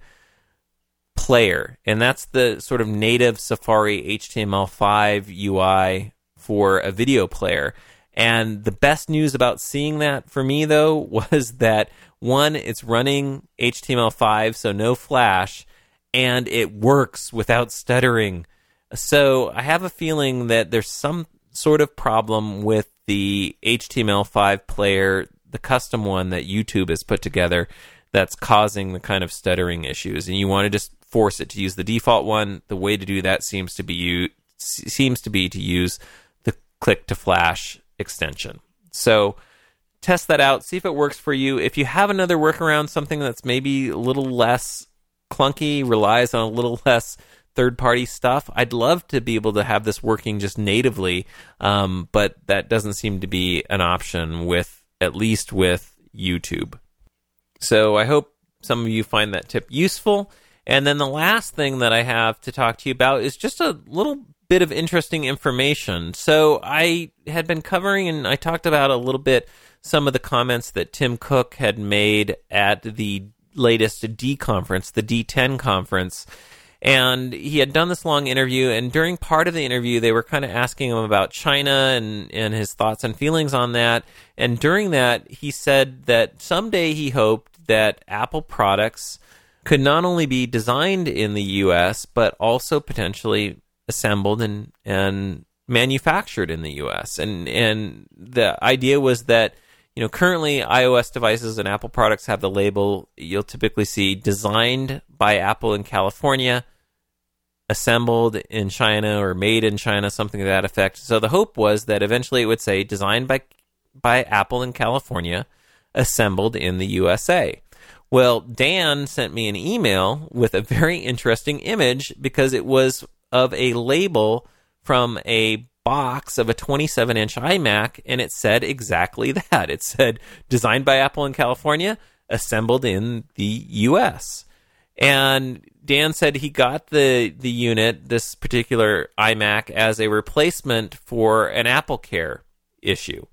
player. And that's the sort of native Safari H T M L five U I for a video player. And the best news about seeing that for me, though, was that, one, it's running H T M L five, so no Flash, and it works without stuttering. So I have a feeling that there's some sort of problem with the H T M L five player, the custom one that YouTube has put together, that's causing the kind of stuttering issues. And you want to just force it to use the default one. The way to do that seems to be you seems to be to use the click to flash extension. So test that out, see if it works for you. If you have another workaround, something that's maybe a little less clunky, relies on a little less third-party stuff, I'd love to be able to have this working just natively, um, but that doesn't seem to be an option with, at least with YouTube. So I hope some of you find that tip useful. And then the last thing that I have to talk to you about is just a little bit of interesting information. So I had been covering, and I talked about a little bit, some of the comments that Tim Cook had made at the latest D conference, the D ten conference. And he had done this long interview, and during part of the interview, they were kind of asking him about China and, and his thoughts and feelings on that. And during that, he said that someday he hoped that Apple products could not only be designed in the U S, but also potentially assembled and, and manufactured in the U S. And and the idea was that, you know, currently iOS devices and Apple products have the label, you'll typically see designed by Apple in California, assembled in China, or made in China, something to that effect. So the hope was that eventually it would say designed by by Apple in California, assembled in the U S A. Well, Dan sent me an email with a very interesting image, because it was of a label from a box of a twenty-seven inch iMac, and it said exactly that. It said designed by Apple in California, assembled in the U S. And Dan said he got the the unit, this particular iMac, as a replacement for an AppleCare issue.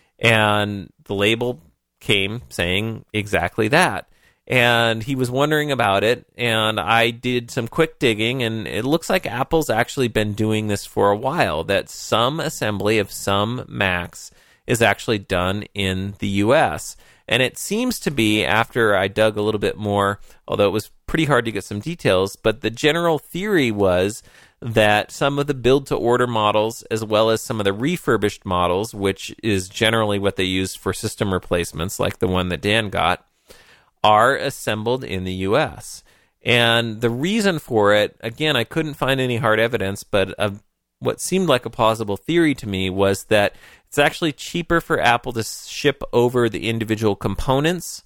And the label came saying exactly that. And he was wondering about it, and I did some quick digging, and it looks like Apple's actually been doing this for a while, that some assembly of some Macs is actually done in the U S. And it seems to be, after I dug a little bit more, although it was pretty hard to get some details, but the general theory was that some of the build-to-order models, as well as some of the refurbished models, which is generally what they use for system replacements, like the one that Dan got, are assembled in the U S. And the reason for it, again, I couldn't find any hard evidence, but uh, what seemed like a plausible theory to me was that it's actually cheaper for Apple to ship over the individual components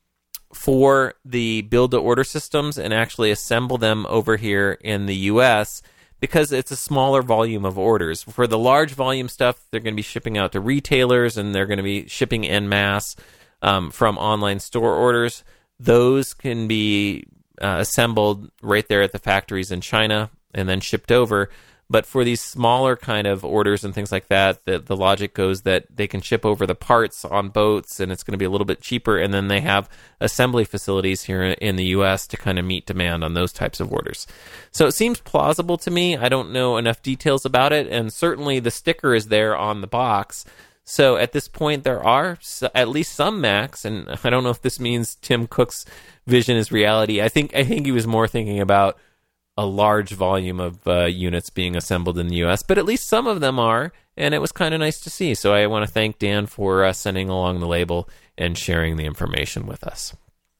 for the build-to-order systems and actually assemble them over here in the U S, because it's a smaller volume of orders. For the large volume stuff, they're going to be shipping out to retailers, and they're going to be shipping en masse Um, from online store orders. Those can be uh, assembled right there at the factories in China and then shipped over. But for these smaller kind of orders and things like that, the, the logic goes that they can ship over the parts on boats, and it's going to be a little bit cheaper, and then they have assembly facilities here in the U S to kind of meet demand on those types of orders. So it seems plausible to me. I don't know enough details about it, and certainly the sticker is there on the box. So at this point, there are at least some Macs, and I don't know if this means Tim Cook's vision is reality. I think I think he was more thinking about a large volume of uh, units being assembled in the U S, but at least some of them are, and it was kind of nice to see. So I want to thank Dan for uh, sending along the label and sharing the information with us.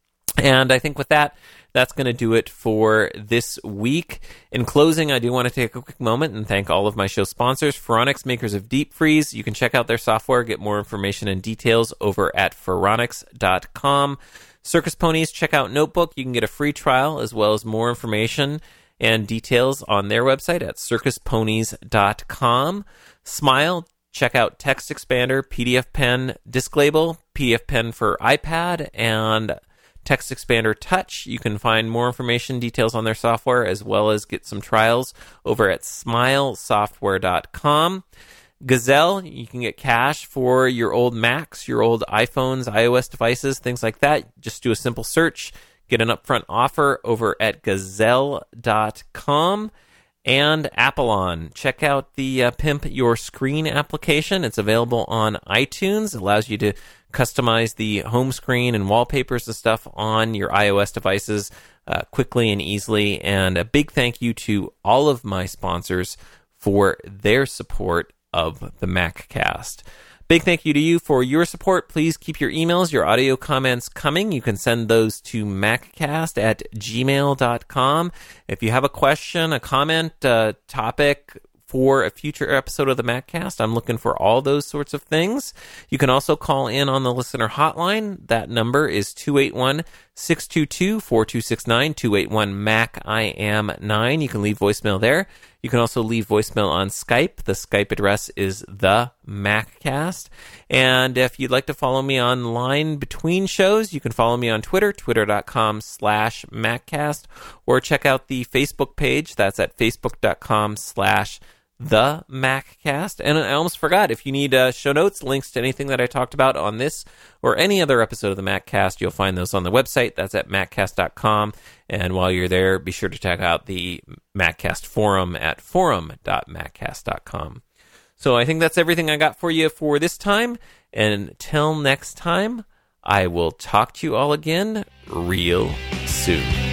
And I think with that, that's going to do it for this week. In closing, I do want to take a quick moment and thank all of my show sponsors, Phoronix, makers of Deep Freeze. You can check out their software, get more information and details over at phoronix dot com. Circus Ponies, check out Notebook. You can get a free trial as well as more information and details on their website at circus ponies dot com. Smile, check out Text Expander, P D F Pen, Disc Label, P D F Pen for iPad, and Text Expander Touch. You can find more information, details on their software, as well as get some trials over at smile software dot com. Gazelle, you can get cash for your old Macs, your old iPhones, iOS devices, things like that. Just do a simple search, get an upfront offer over at gazelle dot com. And Apollon, check out the uh, Pimp Your Screen application. It's available on iTunes. It allows you to customize the home screen and wallpapers and stuff on your iOS devices uh, quickly and easily. And a big thank you to all of my sponsors for their support of the MacCast. Big thank you to you for your support. Please keep your emails, your audio comments coming. You can send those to maccast at gmail dot com. If you have a question, a comment, a topic for a future episode of the MacCast, I'm looking for all those sorts of things. You can also call in on the listener hotline. That number is two eight one, six two two, four two six nine, two eight one, Mac I am nine. You can leave voicemail there. You can also leave voicemail on Skype. The Skype address is the MacCast. And if you'd like to follow me online between shows, you can follow me on Twitter, twitter dot com slash MacCast, or check out the Facebook page. That's at facebook dot com slash the MacCast. And I almost forgot, if you need uh, show notes, links to anything that I talked about on this or any other episode of the MacCast, you'll find those on the website. That's at maccast dot com. And while you're there, be sure to check out the MacCast forum at forum dot maccast dot com. So I think that's everything I got for you for this time. And until next time, I will talk to you all again real soon.